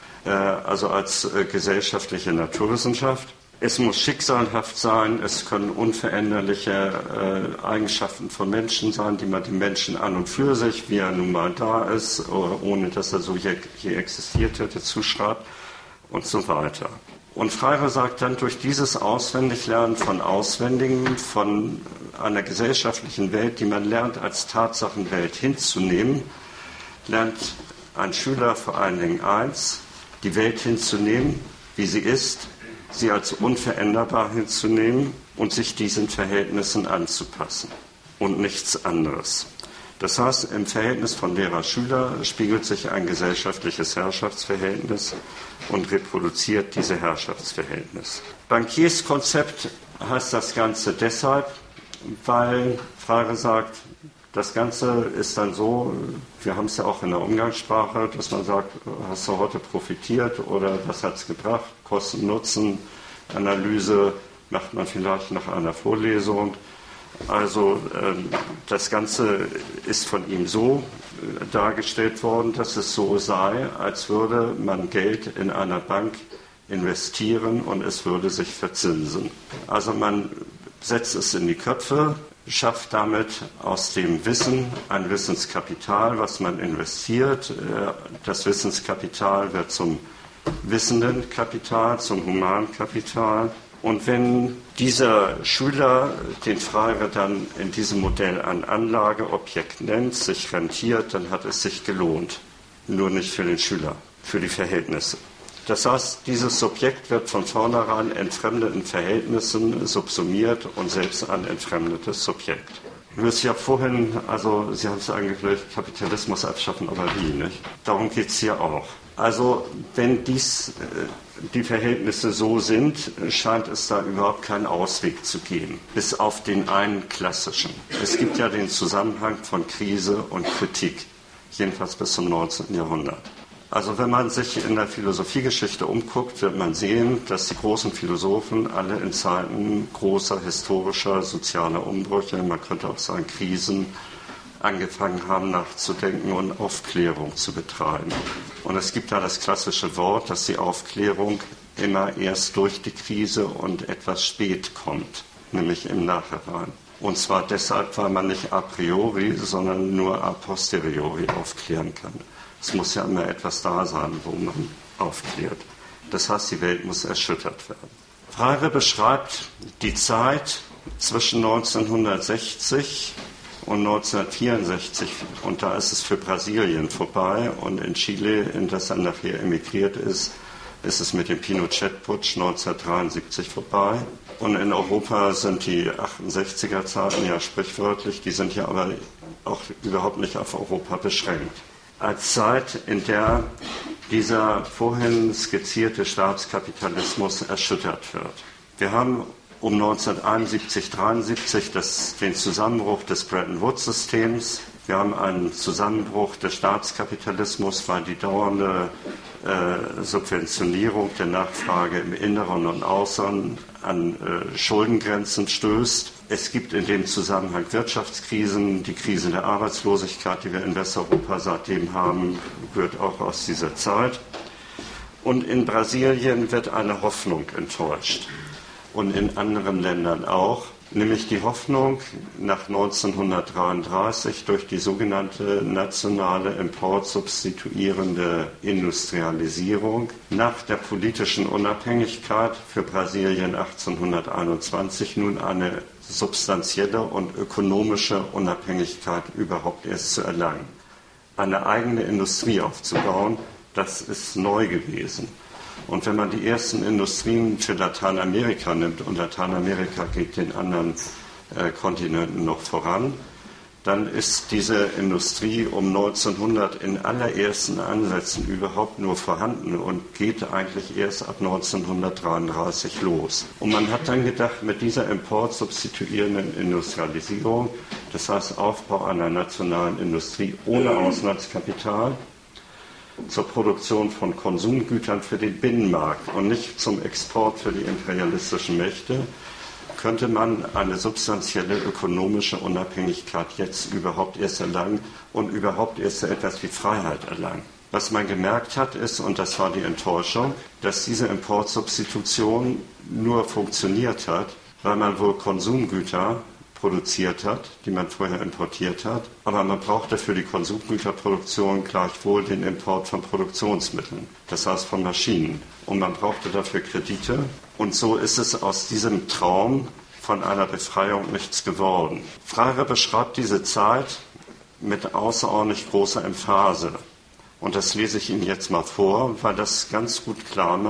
also als gesellschaftliche Naturwissenschaft. Es muss schicksalhaft sein, es können unveränderliche äh, Eigenschaften von Menschen sein, die man dem Menschen an und für sich, wie er nun mal da ist, oder ohne dass er so hier, hier existiert hätte, zuschreibt und so weiter. Und Freire sagt dann, durch dieses Auswendiglernen von Auswendigen, von einer gesellschaftlichen Welt, die man lernt, als Tatsachenwelt hinzunehmen, lernt ein Schüler vor allen Dingen eins, die Welt hinzunehmen, wie sie ist, sie als unveränderbar hinzunehmen und sich diesen Verhältnissen anzupassen und nichts anderes. Das heißt, im Verhältnis von Lehrer-Schüler spiegelt sich ein gesellschaftliches Herrschaftsverhältnis und reproduziert diese Herrschaftsverhältnis. Bankierskonzept heißt das Ganze deshalb, weil Freire sagt, das Ganze ist dann so, wir haben es ja auch in der Umgangssprache, dass man sagt, hast du heute profitiert oder was hat es gebracht, Kosten-Nutzen-Analyse macht man vielleicht nach einer Vorlesung. Also das Ganze ist von ihm so dargestellt worden, dass es so sei, als würde man Geld in einer Bank investieren und es würde sich verzinsen. Also man setzt es in die Köpfe, schafft damit aus dem Wissen ein Wissenskapital, was man investiert. Das Wissenskapital wird zum wissenden Kapital, zum Humankapital. Und wenn dieser Schüler den Freire dann in diesem Modell ein Anlageobjekt nennt, sich rentiert, dann hat es sich gelohnt. Nur nicht für den Schüler, für die Verhältnisse. Das heißt, dieses Subjekt wird von vornherein entfremdeten Verhältnissen subsumiert und selbst ein entfremdetes Subjekt. Ich müsste ja vorhin, also Sie haben es eigentlich Kapitalismus abschaffen, aber wie, nicht? Darum geht es hier auch. Also wenn dies, die Verhältnisse so sind, scheint es da überhaupt keinen Ausweg zu geben, bis auf den einen klassischen. Es gibt ja den Zusammenhang von Krise und Kritik, jedenfalls bis zum neunzehnten Jahrhundert. Also wenn man sich in der Philosophiegeschichte umguckt, wird man sehen, dass die großen Philosophen alle in Zeiten großer historischer, sozialer Umbrüche, man könnte auch sagen Krisen, angefangen haben nachzudenken und Aufklärung zu betreiben. Und es gibt da das klassische Wort, dass die Aufklärung immer erst durch die Krise und etwas spät kommt, nämlich im Nachhinein. Und zwar deshalb, weil man nicht a priori, sondern nur a posteriori aufklären kann. Es muss ja immer etwas da sein, wo man aufklärt. Das heißt, die Welt muss erschüttert werden. Freire beschreibt die Zeit zwischen neunzehnhundertsechzig und neunzehnhundertvierundsechzig, und da ist es für Brasilien vorbei, und in Chile, in das er nachher emigriert ist, ist es mit dem Pinochet-Putsch neunzehnhundertdreiundsiebzig vorbei. Und in Europa sind die achtundsechziger Zeiten ja sprichwörtlich, die sind ja aber auch überhaupt nicht auf Europa beschränkt. Als Zeit, in der dieser vorhin skizzierte Staatskapitalismus erschüttert wird. Wir haben um neunzehnhunderteinundsiebzig, dreiundsiebzig das, den Zusammenbruch des Bretton-Woods-Systems. Wir haben einen Zusammenbruch des Staatskapitalismus, weil die dauernde äh, Subventionierung der Nachfrage im Inneren und Außen an äh, Schuldengrenzen stößt. Es gibt in dem Zusammenhang Wirtschaftskrisen. Die Krise der Arbeitslosigkeit, die wir in Westeuropa seitdem haben, rührt auch aus dieser Zeit. Und in Brasilien wird eine Hoffnung enttäuscht. Und in anderen Ländern auch, nämlich die Hoffnung nach neunzehnhundertdreiunddreißig durch die sogenannte nationale importsubstituierende Industrialisierung nach der politischen Unabhängigkeit für Brasilien achtzehnhunderteinundzwanzig nun eine substanzielle und ökonomische Unabhängigkeit überhaupt erst zu erlangen. Eine eigene Industrie aufzubauen, das ist neu gewesen. Und wenn man die ersten Industrien für Lateinamerika nimmt, und Lateinamerika geht den anderen äh, Kontinenten noch voran, dann ist diese Industrie um neunzehnhundert in allerersten Ansätzen überhaupt nur vorhanden und geht eigentlich erst ab neunzehnhundertdreiunddreißig los. Und man hat dann gedacht, mit dieser importsubstituierenden Industrialisierung, das heißt Aufbau einer nationalen Industrie ohne Auslandskapital, zur Produktion von Konsumgütern für den Binnenmarkt und nicht zum Export für die imperialistischen Mächte, könnte man eine substanzielle ökonomische Unabhängigkeit jetzt überhaupt erst erlangen und überhaupt erst etwas wie Freiheit erlangen. Was man gemerkt hat ist, und das war die Enttäuschung, dass diese Importsubstitution nur funktioniert hat, weil man wohl Konsumgüter produziert hat, die man vorher importiert hat. Aber man brauchte für die Konsumgüterproduktion gleichwohl den Import von Produktionsmitteln, das heißt von Maschinen. Und man brauchte dafür Kredite. Und so ist es aus diesem Traum von einer Befreiung nichts geworden. Freire beschreibt diese Zeit mit außerordentlich großer Emphase. Und das lese ich Ihnen jetzt mal vor, weil das ganz gut klar macht,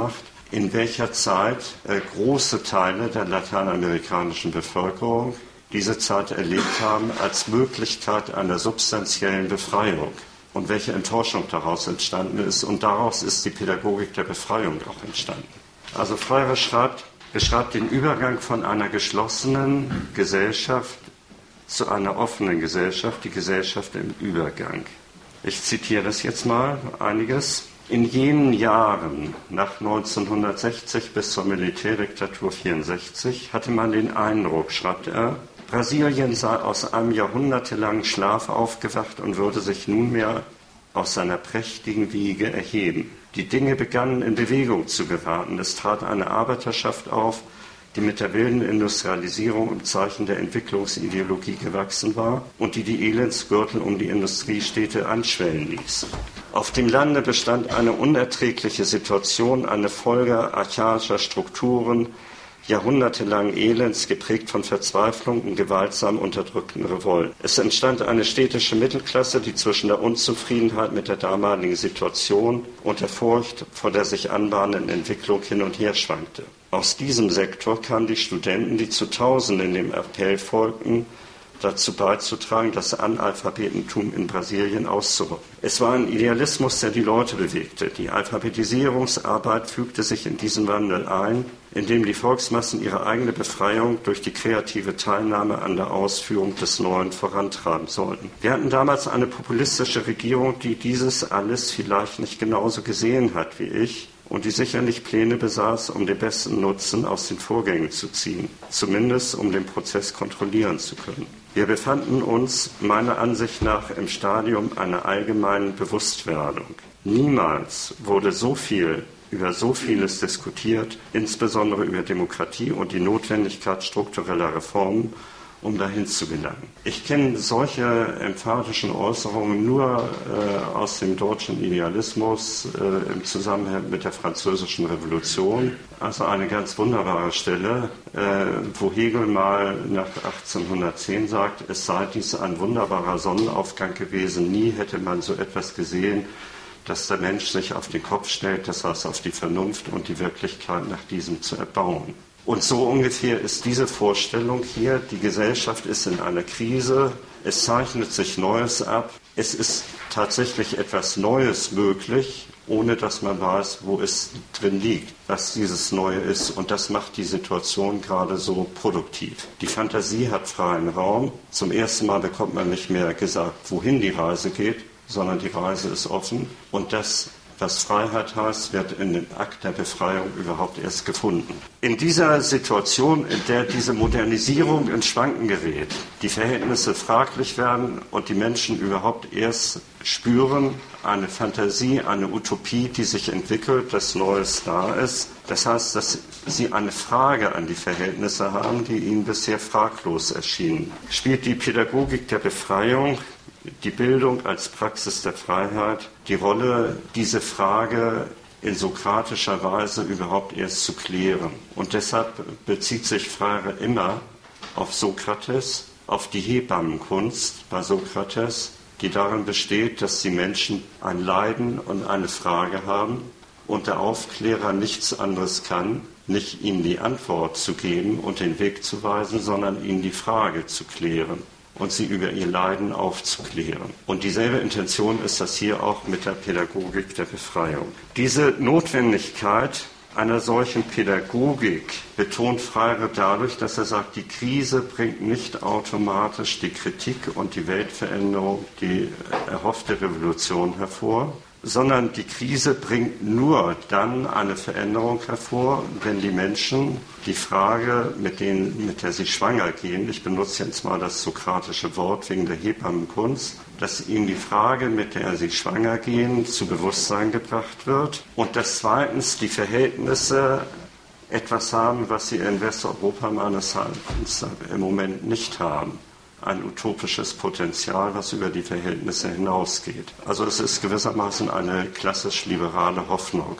in welcher Zeit äh, große Teile der lateinamerikanischen Bevölkerung diese Zeit erlebt haben als Möglichkeit einer substanziellen Befreiung und welche Enttäuschung daraus entstanden ist. Und daraus ist die Pädagogik der Befreiung auch entstanden. Also Freire schreibt, beschreibt den Übergang von einer geschlossenen Gesellschaft zu einer offenen Gesellschaft, die Gesellschaft im Übergang. Ich zitiere das jetzt mal einiges. In jenen Jahren, nach neunzehnhundertsechzig bis zur Militärdiktatur vierundsechzig, hatte man den Eindruck, schreibt er, Brasilien sei aus einem jahrhundertelangen Schlaf aufgewacht und würde sich nunmehr aus seiner prächtigen Wiege erheben. Die Dinge begannen in Bewegung zu geraten. Es trat eine Arbeiterschaft auf, die mit der wilden Industrialisierung im Zeichen der Entwicklungsideologie gewachsen war und die die Elendsgürtel um die Industriestädte anschwellen ließ. Auf dem Lande bestand eine unerträgliche Situation, eine Folge archaischer Strukturen, jahrhundertelang Elends, geprägt von Verzweiflung und gewaltsam unterdrückten Revolt. Es entstand eine städtische Mittelklasse, die zwischen der Unzufriedenheit mit der damaligen Situation und der Furcht vor der sich anbahnenden Entwicklung hin und her schwankte. Aus diesem Sektor kamen die Studenten, die zu Tausenden dem Appell folgten, dazu beizutragen, das Analphabetentum in Brasilien auszurotten. Es war ein Idealismus, der die Leute bewegte. Die Alphabetisierungsarbeit fügte sich in diesen Wandel ein, indem die Volksmassen ihre eigene Befreiung durch die kreative Teilnahme an der Ausführung des Neuen vorantreiben sollten. Wir hatten damals eine populistische Regierung, die dieses alles vielleicht nicht genauso gesehen hat wie ich und die sicherlich Pläne besaß, um den besten Nutzen aus den Vorgängen zu ziehen, zumindest um den Prozess kontrollieren zu können. Wir befanden uns meiner Ansicht nach im Stadium einer allgemeinen Bewusstwerdung. Niemals wurde so viel über so vieles diskutiert, insbesondere über Demokratie und die Notwendigkeit struktureller Reformen, um dahin zu gelangen. Ich kenne solche emphatischen Äußerungen nur äh, aus dem deutschen Idealismus äh, im Zusammenhang mit der Französischen Revolution. Also eine ganz wunderbare Stelle, äh, wo Hegel mal nach achtzehnhundertzehn sagt, es sei dies ein wunderbarer Sonnenaufgang gewesen, nie hätte man so etwas gesehen, dass der Mensch sich auf den Kopf stellt, das heißt auf die Vernunft und die Wirklichkeit nach diesem zu erbauen. Und so ungefähr ist diese Vorstellung hier, die Gesellschaft ist in einer Krise, es zeichnet sich Neues ab, es ist tatsächlich etwas Neues möglich, ohne dass man weiß, wo es drin liegt, was dieses Neue ist. Und das macht die Situation gerade so produktiv. Die Fantasie hat freien Raum. Zum ersten Mal bekommt man nicht mehr gesagt, wohin die Reise geht, sondern die Reise ist offen. Und das, was Freiheit heißt, wird in dem Akt der Befreiung überhaupt erst gefunden. In dieser Situation, in der diese Modernisierung ins Schwanken gerät, die Verhältnisse fraglich werden und die Menschen überhaupt erst spüren, eine Fantasie, eine Utopie, die sich entwickelt, dass Neues da ist. Das heißt, dass sie eine Frage an die Verhältnisse haben, die ihnen bisher fraglos erschienen. Spielt die Pädagogik der Befreiung, die Bildung als Praxis der Freiheit, die Rolle, diese Frage in sokratischer Weise überhaupt erst zu klären. Und deshalb bezieht sich Freire immer auf Sokrates, auf die Hebammenkunst bei Sokrates, die darin besteht, dass die Menschen ein Leiden und eine Frage haben und der Aufklärer nichts anderes kann, nicht ihnen die Antwort zu geben und den Weg zu weisen, sondern ihnen die Frage zu klären und sie über ihr Leiden aufzuklären. Und dieselbe Intention ist das hier auch mit der Pädagogik der Befreiung. Diese Notwendigkeit einer solchen Pädagogik betont Freire dadurch, dass er sagt, die Krise bringt nicht automatisch die Kritik und die Weltveränderung, die erhoffte Revolution hervor, sondern die Krise bringt nur dann eine Veränderung hervor, wenn die Menschen die Frage, mit, denen, mit der sie schwanger gehen, ich benutze jetzt mal das sokratische Wort wegen der Hebammenkunst, dass ihnen die Frage, mit der sie schwanger gehen, zu Bewusstsein gebracht wird und dass zweitens die Verhältnisse etwas haben, was sie in Westeuropa meines Erachtens im Moment nicht haben. Ein utopisches Potenzial, was über die Verhältnisse hinausgeht. Also es ist gewissermaßen eine klassisch-liberale Hoffnung.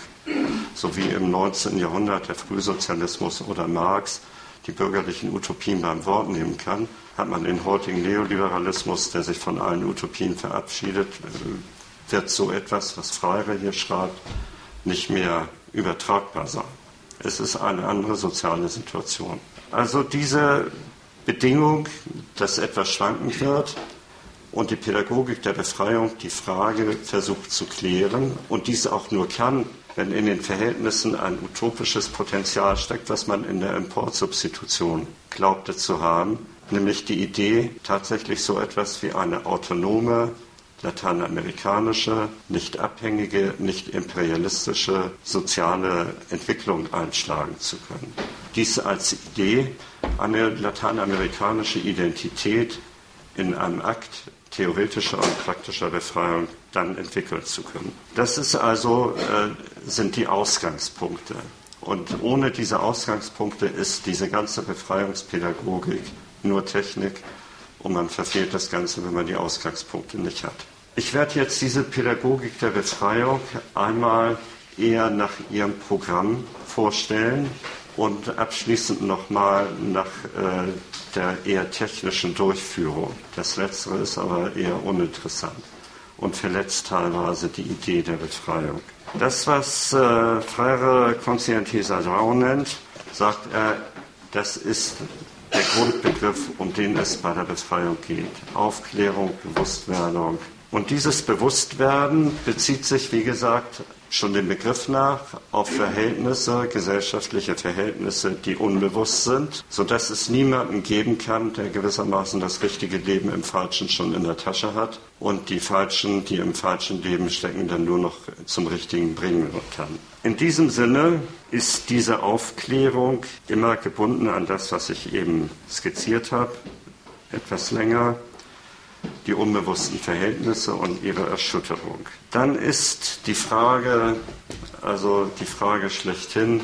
So wie im neunzehnten Jahrhundert der Frühsozialismus oder Marx die bürgerlichen Utopien beim Wort nehmen kann, hat man den heutigen Neoliberalismus, der sich von allen Utopien verabschiedet, wird so etwas, was Freire hier schreibt, nicht mehr übertragbar sein. Es ist eine andere soziale Situation. Also diese Bedingung, dass etwas schwankend wird und die Pädagogik der Befreiung die Frage versucht zu klären und dies auch nur kann, wenn in den Verhältnissen ein utopisches Potenzial steckt, was man in der Importsubstitution glaubte zu haben, nämlich die Idee, tatsächlich so etwas wie eine autonome, lateinamerikanische, nicht abhängige, nicht imperialistische soziale Entwicklung einschlagen zu können. Dies als Idee, eine lateinamerikanische Identität in einem Akt theoretischer und praktischer Befreiung dann entwickeln zu können. Das ist also, äh, sind die Ausgangspunkte. Und ohne diese Ausgangspunkte ist diese ganze Befreiungspädagogik nur Technik und man verfehlt das Ganze, wenn man die Ausgangspunkte nicht hat. Ich werde jetzt diese Pädagogik der Befreiung einmal eher nach ihrem Programm vorstellen und abschließend nochmal nach äh, der eher technischen Durchführung. Das Letztere ist aber eher uninteressant und verletzt teilweise die Idee der Befreiung. Das, was äh, Freire Conscientizador nennt, sagt er, das ist der Grundbegriff, um den es bei der Befreiung geht. Aufklärung, Bewusstwerdung. Und dieses Bewusstwerden bezieht sich, wie gesagt, schon dem Begriff nach auf Verhältnisse, gesellschaftliche Verhältnisse, die unbewusst sind, sodass es niemanden geben kann, der gewissermaßen das richtige Leben im Falschen schon in der Tasche hat und die Falschen, die im falschen Leben stecken, dann nur noch zum Richtigen bringen kann. In diesem Sinne ist diese Aufklärung immer gebunden an das, was ich eben skizziert habe, etwas länger, die unbewussten Verhältnisse und ihre Erschütterung. Dann ist die Frage, also die Frage schlechthin,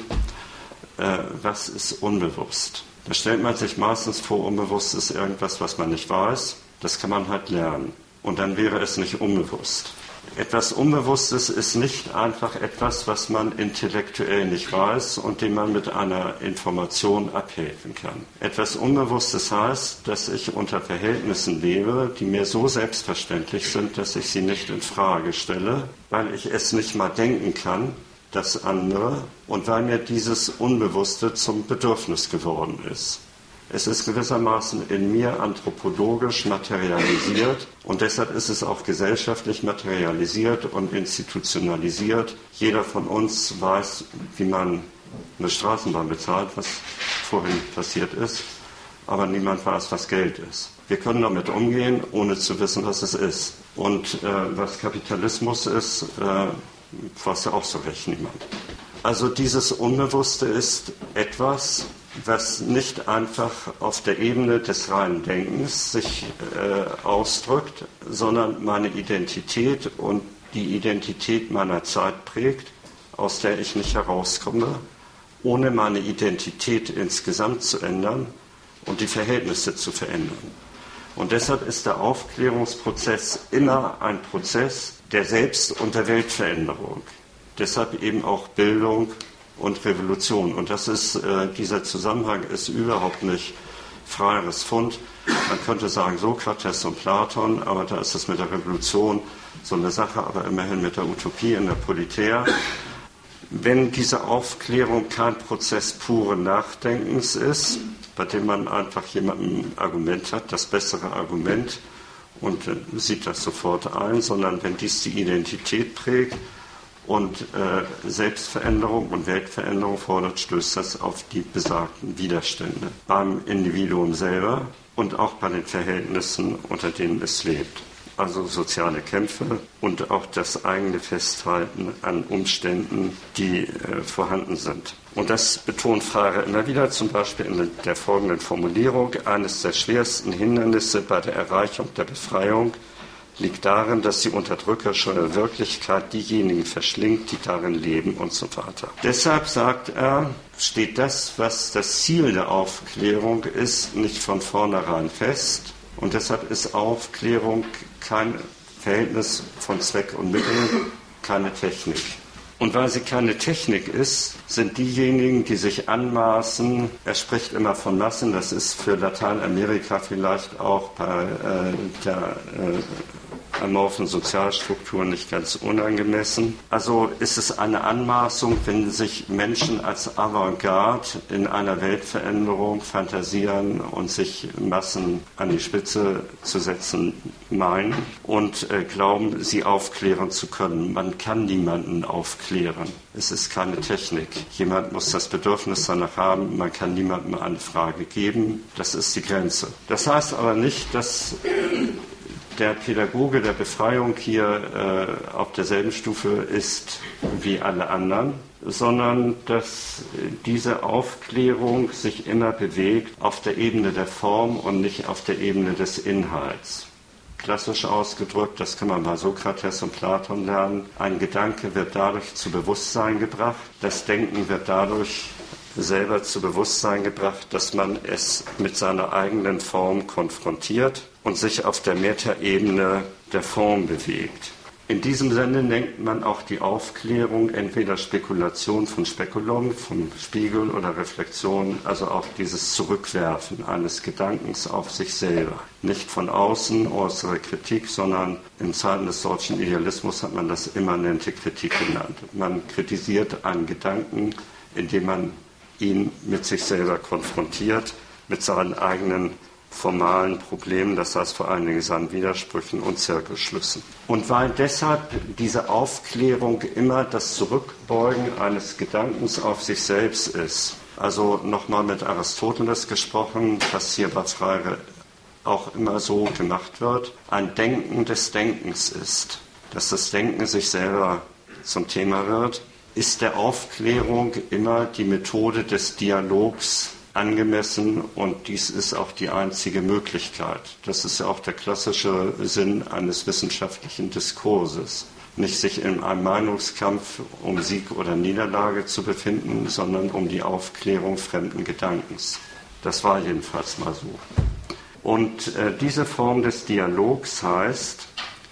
äh, was ist unbewusst? Da stellt man sich meistens vor, unbewusst ist irgendwas, was man nicht weiß. Das kann man halt lernen. Und dann wäre es nicht unbewusst. Etwas Unbewusstes ist nicht einfach etwas, was man intellektuell nicht weiß und dem man mit einer Information abhelfen kann. Etwas Unbewusstes heißt, dass ich unter Verhältnissen lebe, die mir so selbstverständlich sind, dass ich sie nicht in Frage stelle, weil ich es nicht mal denken kann, das andere, und weil mir dieses Unbewusste zum Bedürfnis geworden ist. Es ist gewissermaßen in mir anthropologisch materialisiert und deshalb ist es auch gesellschaftlich materialisiert und institutionalisiert. Jeder von uns weiß, wie man eine Straßenbahn bezahlt, was vorhin passiert ist, aber niemand weiß, was Geld ist. Wir können damit umgehen, ohne zu wissen, was es ist. Und äh, was Kapitalismus ist, äh, weiß ja auch so recht niemand. Also dieses Unbewusste ist etwas, was nicht einfach auf der Ebene des reinen Denkens sich äh, ausdrückt, sondern meine Identität und die Identität meiner Zeit prägt, aus der ich nicht herauskomme, ohne meine Identität insgesamt zu ändern und die Verhältnisse zu verändern. Und deshalb ist der Aufklärungsprozess immer ein Prozess der Selbst- und der Weltveränderung. Deshalb eben auch Bildung und Revolution. Und das ist, äh, dieser Zusammenhang ist überhaupt nicht Freires Fund. Man könnte sagen Sokrates und Platon, aber da ist es mit der Revolution so eine Sache, aber immerhin mit der Utopie in der Politär. Wenn diese Aufklärung kein Prozess puren Nachdenkens ist, bei dem man einfach jemandem ein Argument hat, das bessere Argument, und äh, sieht das sofort ein, sondern wenn dies die Identität prägt, und äh, Selbstveränderung und Weltveränderung fordert, stößt das auf die besagten Widerstände beim Individuum selber und auch bei den Verhältnissen, unter denen es lebt. Also soziale Kämpfe und auch das eigene Festhalten an Umständen, die äh, vorhanden sind. Und das betont Freire immer wieder, zum Beispiel in der folgenden Formulierung: Eines der schwersten Hindernisse bei der Erreichung der Befreiung liegt darin, dass die unterdrückerische Wirklichkeit diejenigen verschlingt, die darin leben und so weiter. Deshalb, sagt er, steht das, was das Ziel der Aufklärung ist, nicht von vornherein fest. Und deshalb ist Aufklärung kein Verhältnis von Zweck und Mittel, keine Technik. Und weil sie keine Technik ist, sind diejenigen, die sich anmaßen, er spricht immer von Massen, das ist für Lateinamerika vielleicht auch bei äh, der äh, amorphen Sozialstrukturen nicht ganz unangemessen. Also ist es eine Anmaßung, wenn sich Menschen als Avantgarde in einer Weltveränderung fantasieren und sich Massen an die Spitze zu setzen meinen und äh, glauben, sie aufklären zu können. Man kann niemanden aufklären. Es ist keine Technik. Jemand muss das Bedürfnis danach haben. Man kann niemandem eine Frage geben. Das ist die Grenze. Das heißt aber nicht, dass der Pädagoge der Befreiung hier äh, auf derselben Stufe ist wie alle anderen, sondern dass diese Aufklärung sich immer bewegt auf der Ebene der Form und nicht auf der Ebene des Inhalts. Klassisch ausgedrückt, das kann man bei Sokrates und Platon lernen, ein Gedanke wird dadurch zu Bewusstsein gebracht, das Denken wird dadurch selber zu Bewusstsein gebracht, dass man es mit seiner eigenen Form konfrontiert und sich auf der Metaebene der Form bewegt. In diesem Sinne nennt man auch die Aufklärung entweder Spekulation von Spekulum, vom Spiegel oder Reflexion, also auch dieses Zurückwerfen eines Gedankens auf sich selber. Nicht von außen äußere Kritik, sondern in Zeiten des deutschen Idealismus hat man das immanente Kritik genannt. Man kritisiert einen Gedanken, indem man ihn mit sich selber konfrontiert, mit seinen eigenen formalen Problemen, das heißt vor allen Dingen seinen Widersprüchen und Zirkelschlüssen. Und weil deshalb diese Aufklärung immer das Zurückbeugen eines Gedankens auf sich selbst ist, also nochmal mit Aristoteles gesprochen, was hier bei Freire auch immer so gemacht wird, ein Denken des Denkens ist, dass das Denken sich selber zum Thema wird, ist der Aufklärung immer die Methode des Dialogs angemessen und dies ist auch die einzige Möglichkeit. Das ist ja auch der klassische Sinn eines wissenschaftlichen Diskurses. Nicht sich in einem Meinungskampf um Sieg oder Niederlage zu befinden, sondern um die Aufklärung fremden Gedankens. Das war jedenfalls mal so. Und äh, diese Form des Dialogs heißt,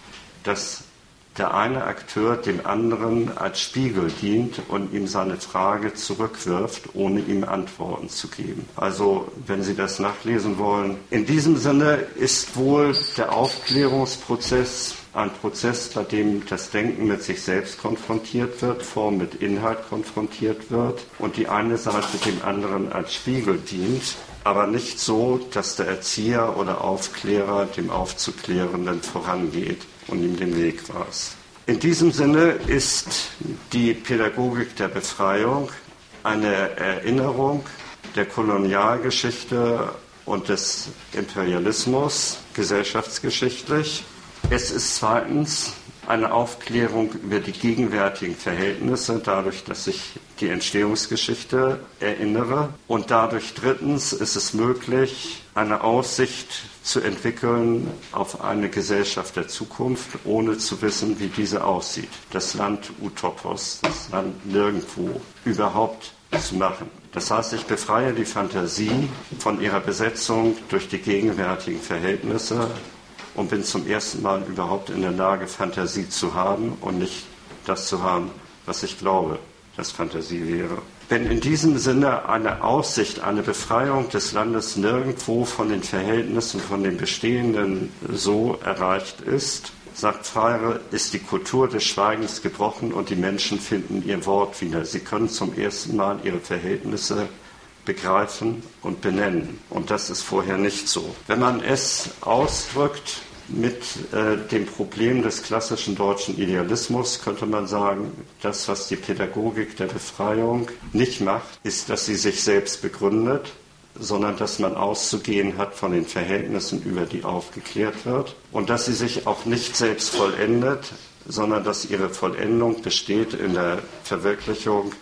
dass der eine Akteur dem anderen als Spiegel dient und ihm seine Frage zurückwirft, ohne ihm Antworten zu geben. Also, wenn Sie das nachlesen wollen. In diesem Sinne ist wohl der Aufklärungsprozess ein Prozess, bei dem das Denken mit sich selbst konfrontiert wird, Form mit Inhalt konfrontiert wird und die eine Seite dem anderen als Spiegel dient, aber nicht so, dass der Erzieher oder Aufklärer dem Aufzuklärenden vorangeht und ihm den Weg weist. In diesem Sinne ist die Pädagogik der Befreiung eine Erinnerung der Kolonialgeschichte und des Imperialismus gesellschaftsgeschichtlich. Es ist zweitens eine Aufklärung über die gegenwärtigen Verhältnisse, dadurch, dass ich die Entstehungsgeschichte erinnere. Und dadurch drittens ist es möglich, eine Aussicht zu entwickeln auf eine Gesellschaft der Zukunft, ohne zu wissen, wie diese aussieht. Das Land Utopos, das Land nirgendwo überhaupt zu machen. Das heißt, ich befreie die Fantasie von ihrer Besetzung durch die gegenwärtigen Verhältnisse und bin zum ersten Mal überhaupt in der Lage, Fantasie zu haben und nicht das zu haben, was ich glaube, dass Fantasie wäre. Wenn in diesem Sinne eine Aussicht, eine Befreiung des Landes nirgendwo von den Verhältnissen, von den Bestehenden so erreicht ist, sagt Freire, ist die Kultur des Schweigens gebrochen und die Menschen finden ihr Wort wieder. Sie können zum ersten Mal ihre Verhältnisse begreifen und benennen. Und das ist vorher nicht so. Wenn man es ausdrückt mit äh, dem Problem des klassischen deutschen Idealismus, könnte man sagen, das, was die Pädagogik der Befreiung nicht macht, ist, dass sie sich selbst begründet, sondern dass man auszugehen hat von den Verhältnissen, über die aufgeklärt wird, und dass sie sich auch nicht selbst vollendet, sondern dass ihre Vollendung besteht in der Verwirklichung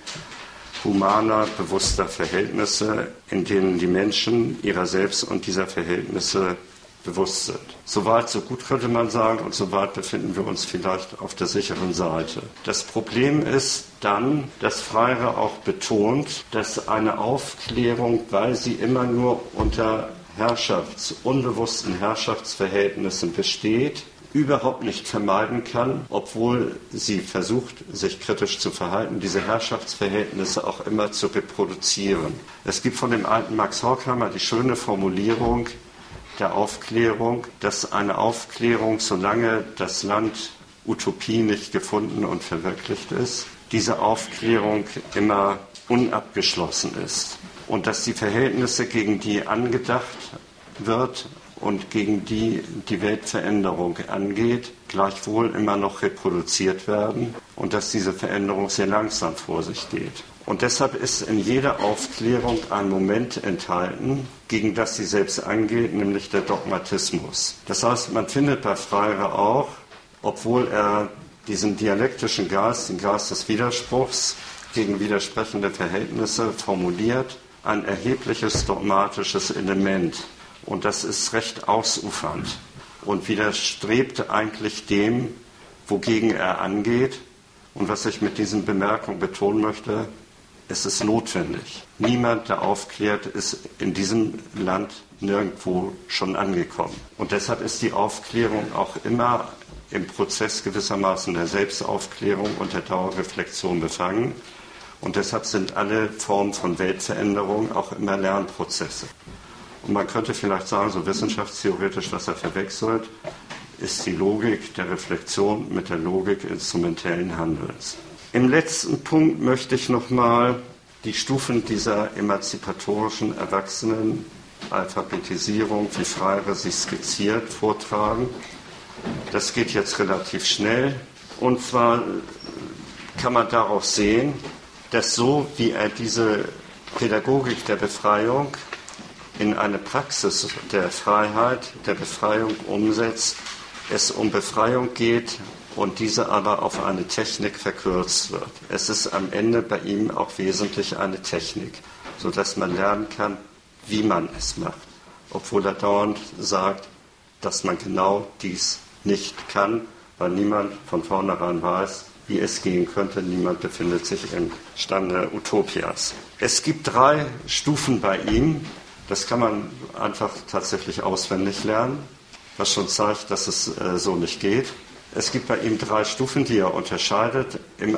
humaner, bewusster Verhältnisse, in denen die Menschen ihrer selbst und dieser Verhältnisse bewusst sind. Soweit, so gut könnte man sagen, und soweit befinden wir uns vielleicht auf der sicheren Seite. Das Problem ist dann, dass Freire auch betont, dass eine Aufklärung, weil sie immer nur unter Herrschafts-, unbewussten Herrschaftsverhältnissen besteht, überhaupt nicht vermeiden kann, obwohl sie versucht, sich kritisch zu verhalten, diese Herrschaftsverhältnisse auch immer zu reproduzieren. Es gibt von dem alten Max Horkheimer die schöne Formulierung, der Aufklärung, dass eine Aufklärung, solange das Land Utopie nicht gefunden und verwirklicht ist, diese Aufklärung immer unabgeschlossen ist und dass die Verhältnisse, gegen die angedacht wird und gegen die die Weltveränderung angeht, gleichwohl immer noch reproduziert werden und dass diese Veränderung sehr langsam vor sich geht. Und deshalb ist in jeder Aufklärung ein Moment enthalten, gegen das sie selbst angeht, nämlich der Dogmatismus. Das heißt, man findet bei Freire auch, obwohl er diesen dialektischen Geist, den Geist des Widerspruchs gegen widersprechende Verhältnisse formuliert, ein erhebliches dogmatisches Element. Und das ist recht ausufernd und widerstrebt eigentlich dem, wogegen er angeht. Und was ich mit diesen Bemerkungen betonen möchte, es ist notwendig. Niemand, der aufklärt, ist in diesem Land nirgendwo schon angekommen. Und deshalb ist die Aufklärung auch immer im Prozess gewissermaßen der Selbstaufklärung und der Dauerreflexion befangen. Und deshalb sind alle Formen von Weltveränderung auch immer Lernprozesse. Und man könnte vielleicht sagen, so wissenschaftstheoretisch, was er verwechselt, ist die Logik der Reflexion mit der Logik instrumentellen Handelns. Im letzten Punkt möchte ich nochmal die Stufen dieser emanzipatorischen Erwachsenen-Alphabetisierung, wie Freire sie skizziert, vortragen. Das geht jetzt relativ schnell. Und zwar kann man daraus sehen, dass so wie er diese Pädagogik der Befreiung in eine Praxis der Freiheit, der Befreiung umsetzt, es um Befreiung geht und diese aber auf eine Technik verkürzt wird. Es ist am Ende bei ihm auch wesentlich eine Technik, sodass man lernen kann, wie man es macht, obwohl er dauernd sagt, dass man genau dies nicht kann, weil niemand von vornherein weiß, wie es gehen könnte. Niemand befindet sich im Stande Utopias. Es gibt drei Stufen bei ihm. Das kann man einfach tatsächlich auswendig lernen, was schon zeigt, dass es äh, so nicht geht. Es gibt bei ihm drei Stufen, die er unterscheidet im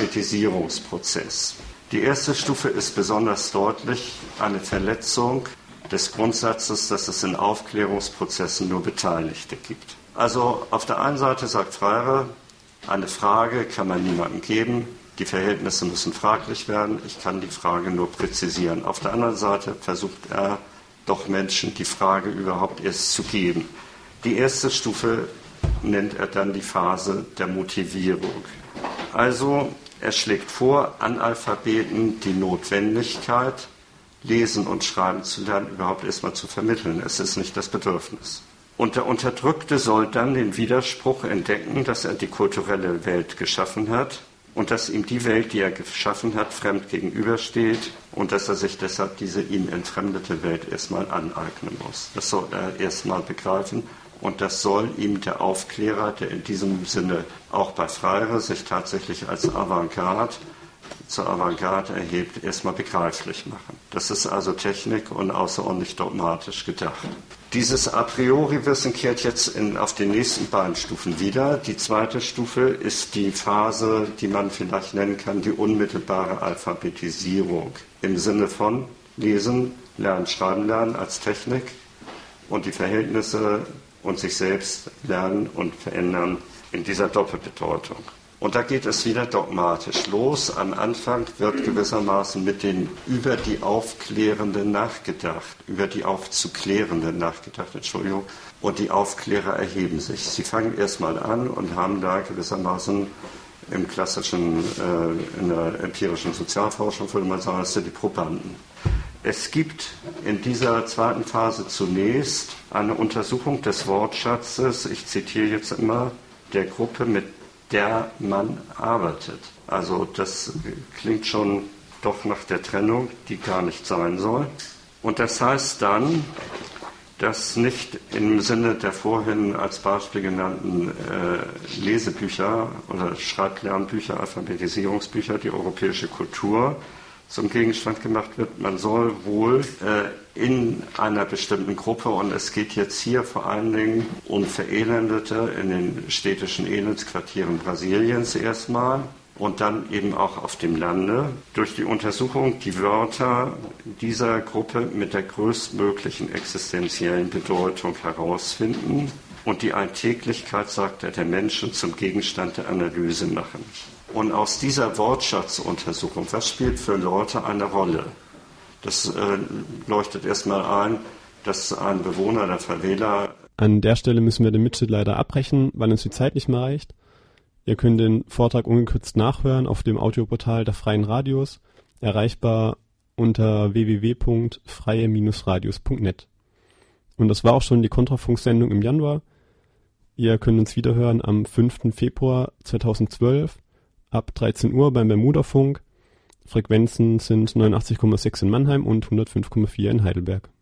Alphabetisierungsprozess. Die erste Stufe ist besonders deutlich eine Verletzung des Grundsatzes, dass es in Aufklärungsprozessen nur Beteiligte gibt. Also auf der einen Seite sagt Freire, eine Frage kann man niemandem geben, die Verhältnisse müssen fraglich werden, ich kann die Frage nur präzisieren. Auf der anderen Seite versucht er doch Menschen die Frage überhaupt erst zu geben. Die erste Stufe nennt er dann die Phase der Motivierung. Also er schlägt vor, Analphabeten die Notwendigkeit, lesen und schreiben zu lernen, überhaupt erstmal zu vermitteln. Es ist nicht das Bedürfnis. Und der Unterdrückte soll dann den Widerspruch entdecken, dass er die kulturelle Welt geschaffen hat und dass ihm die Welt, die er geschaffen hat, fremd gegenübersteht und dass er sich deshalb diese ihm entfremdete Welt erstmal aneignen muss. Das soll er erstmal begreifen und das soll ihm der Aufklärer, der in diesem Sinne auch bei Freire sich tatsächlich als Avantgarde zur Avantgarde erhebt, erstmal begreiflich machen. Das ist also Technik und außerordentlich dogmatisch gedacht. Dieses A priori Wissen kehrt jetzt in, auf den nächsten beiden Stufen wieder. Die zweite Stufe ist die Phase, die man vielleicht nennen kann, die unmittelbare Alphabetisierung. Im Sinne von Lesen, Lernen, Schreiben, Lernen als Technik und die Verhältnisse und sich selbst lernen und verändern in dieser Doppelbedeutung. Und da geht es wieder dogmatisch los. Am Anfang wird gewissermaßen mit den über die Aufklärenden nachgedacht, über die Aufzuklärenden nachgedacht, Entschuldigung, und die Aufklärer erheben sich. Sie fangen erstmal an und haben da gewissermaßen im klassischen, äh, in der empirischen Sozialforschung, würde man sagen, das sind die Probanden. Es gibt in dieser zweiten Phase zunächst eine Untersuchung des Wortschatzes, ich zitiere jetzt immer, der Gruppe, mit der man arbeitet. Also das klingt schon doch nach der Trennung, die gar nicht sein soll. Und das heißt dann, dass nicht im Sinne der vorhin als Beispiel genannten äh, Lesebücher oder Schreiblernbücher, Alphabetisierungsbücher, die europäische Kultur zum Gegenstand gemacht wird. Man soll wohl äh, in einer bestimmten Gruppe, und es geht jetzt hier vor allen Dingen um Verelendete in den städtischen Elendsquartieren Brasiliens erstmal und dann eben auch auf dem Lande durch die Untersuchung die Wörter dieser Gruppe mit der größtmöglichen existenziellen Bedeutung herausfinden und die Alltäglichkeit, sagt er, der Menschen zum Gegenstand der Analyse machen. Und aus dieser Wortschatzuntersuchung, was spielt für Leute eine Rolle? Das äh, leuchtet erstmal ein, dass ein Bewohner der Favela... An der Stelle müssen wir den Mitschnitt leider abbrechen, weil uns die Zeit nicht mehr reicht. Ihr könnt den Vortrag ungekürzt nachhören auf dem Audioportal der Freien Radios, erreichbar unter w w w punkt freie radios punkt net. Und das war auch schon die Kontrafunksendung im Januar. Ihr könnt uns wiederhören am fünften Februar zweitausendzwölf ab dreizehn Uhr beim Bermudafunk. Frequenzen sind neunundachtzig Komma sechs in Mannheim und hundertfünf Komma vier in Heidelberg.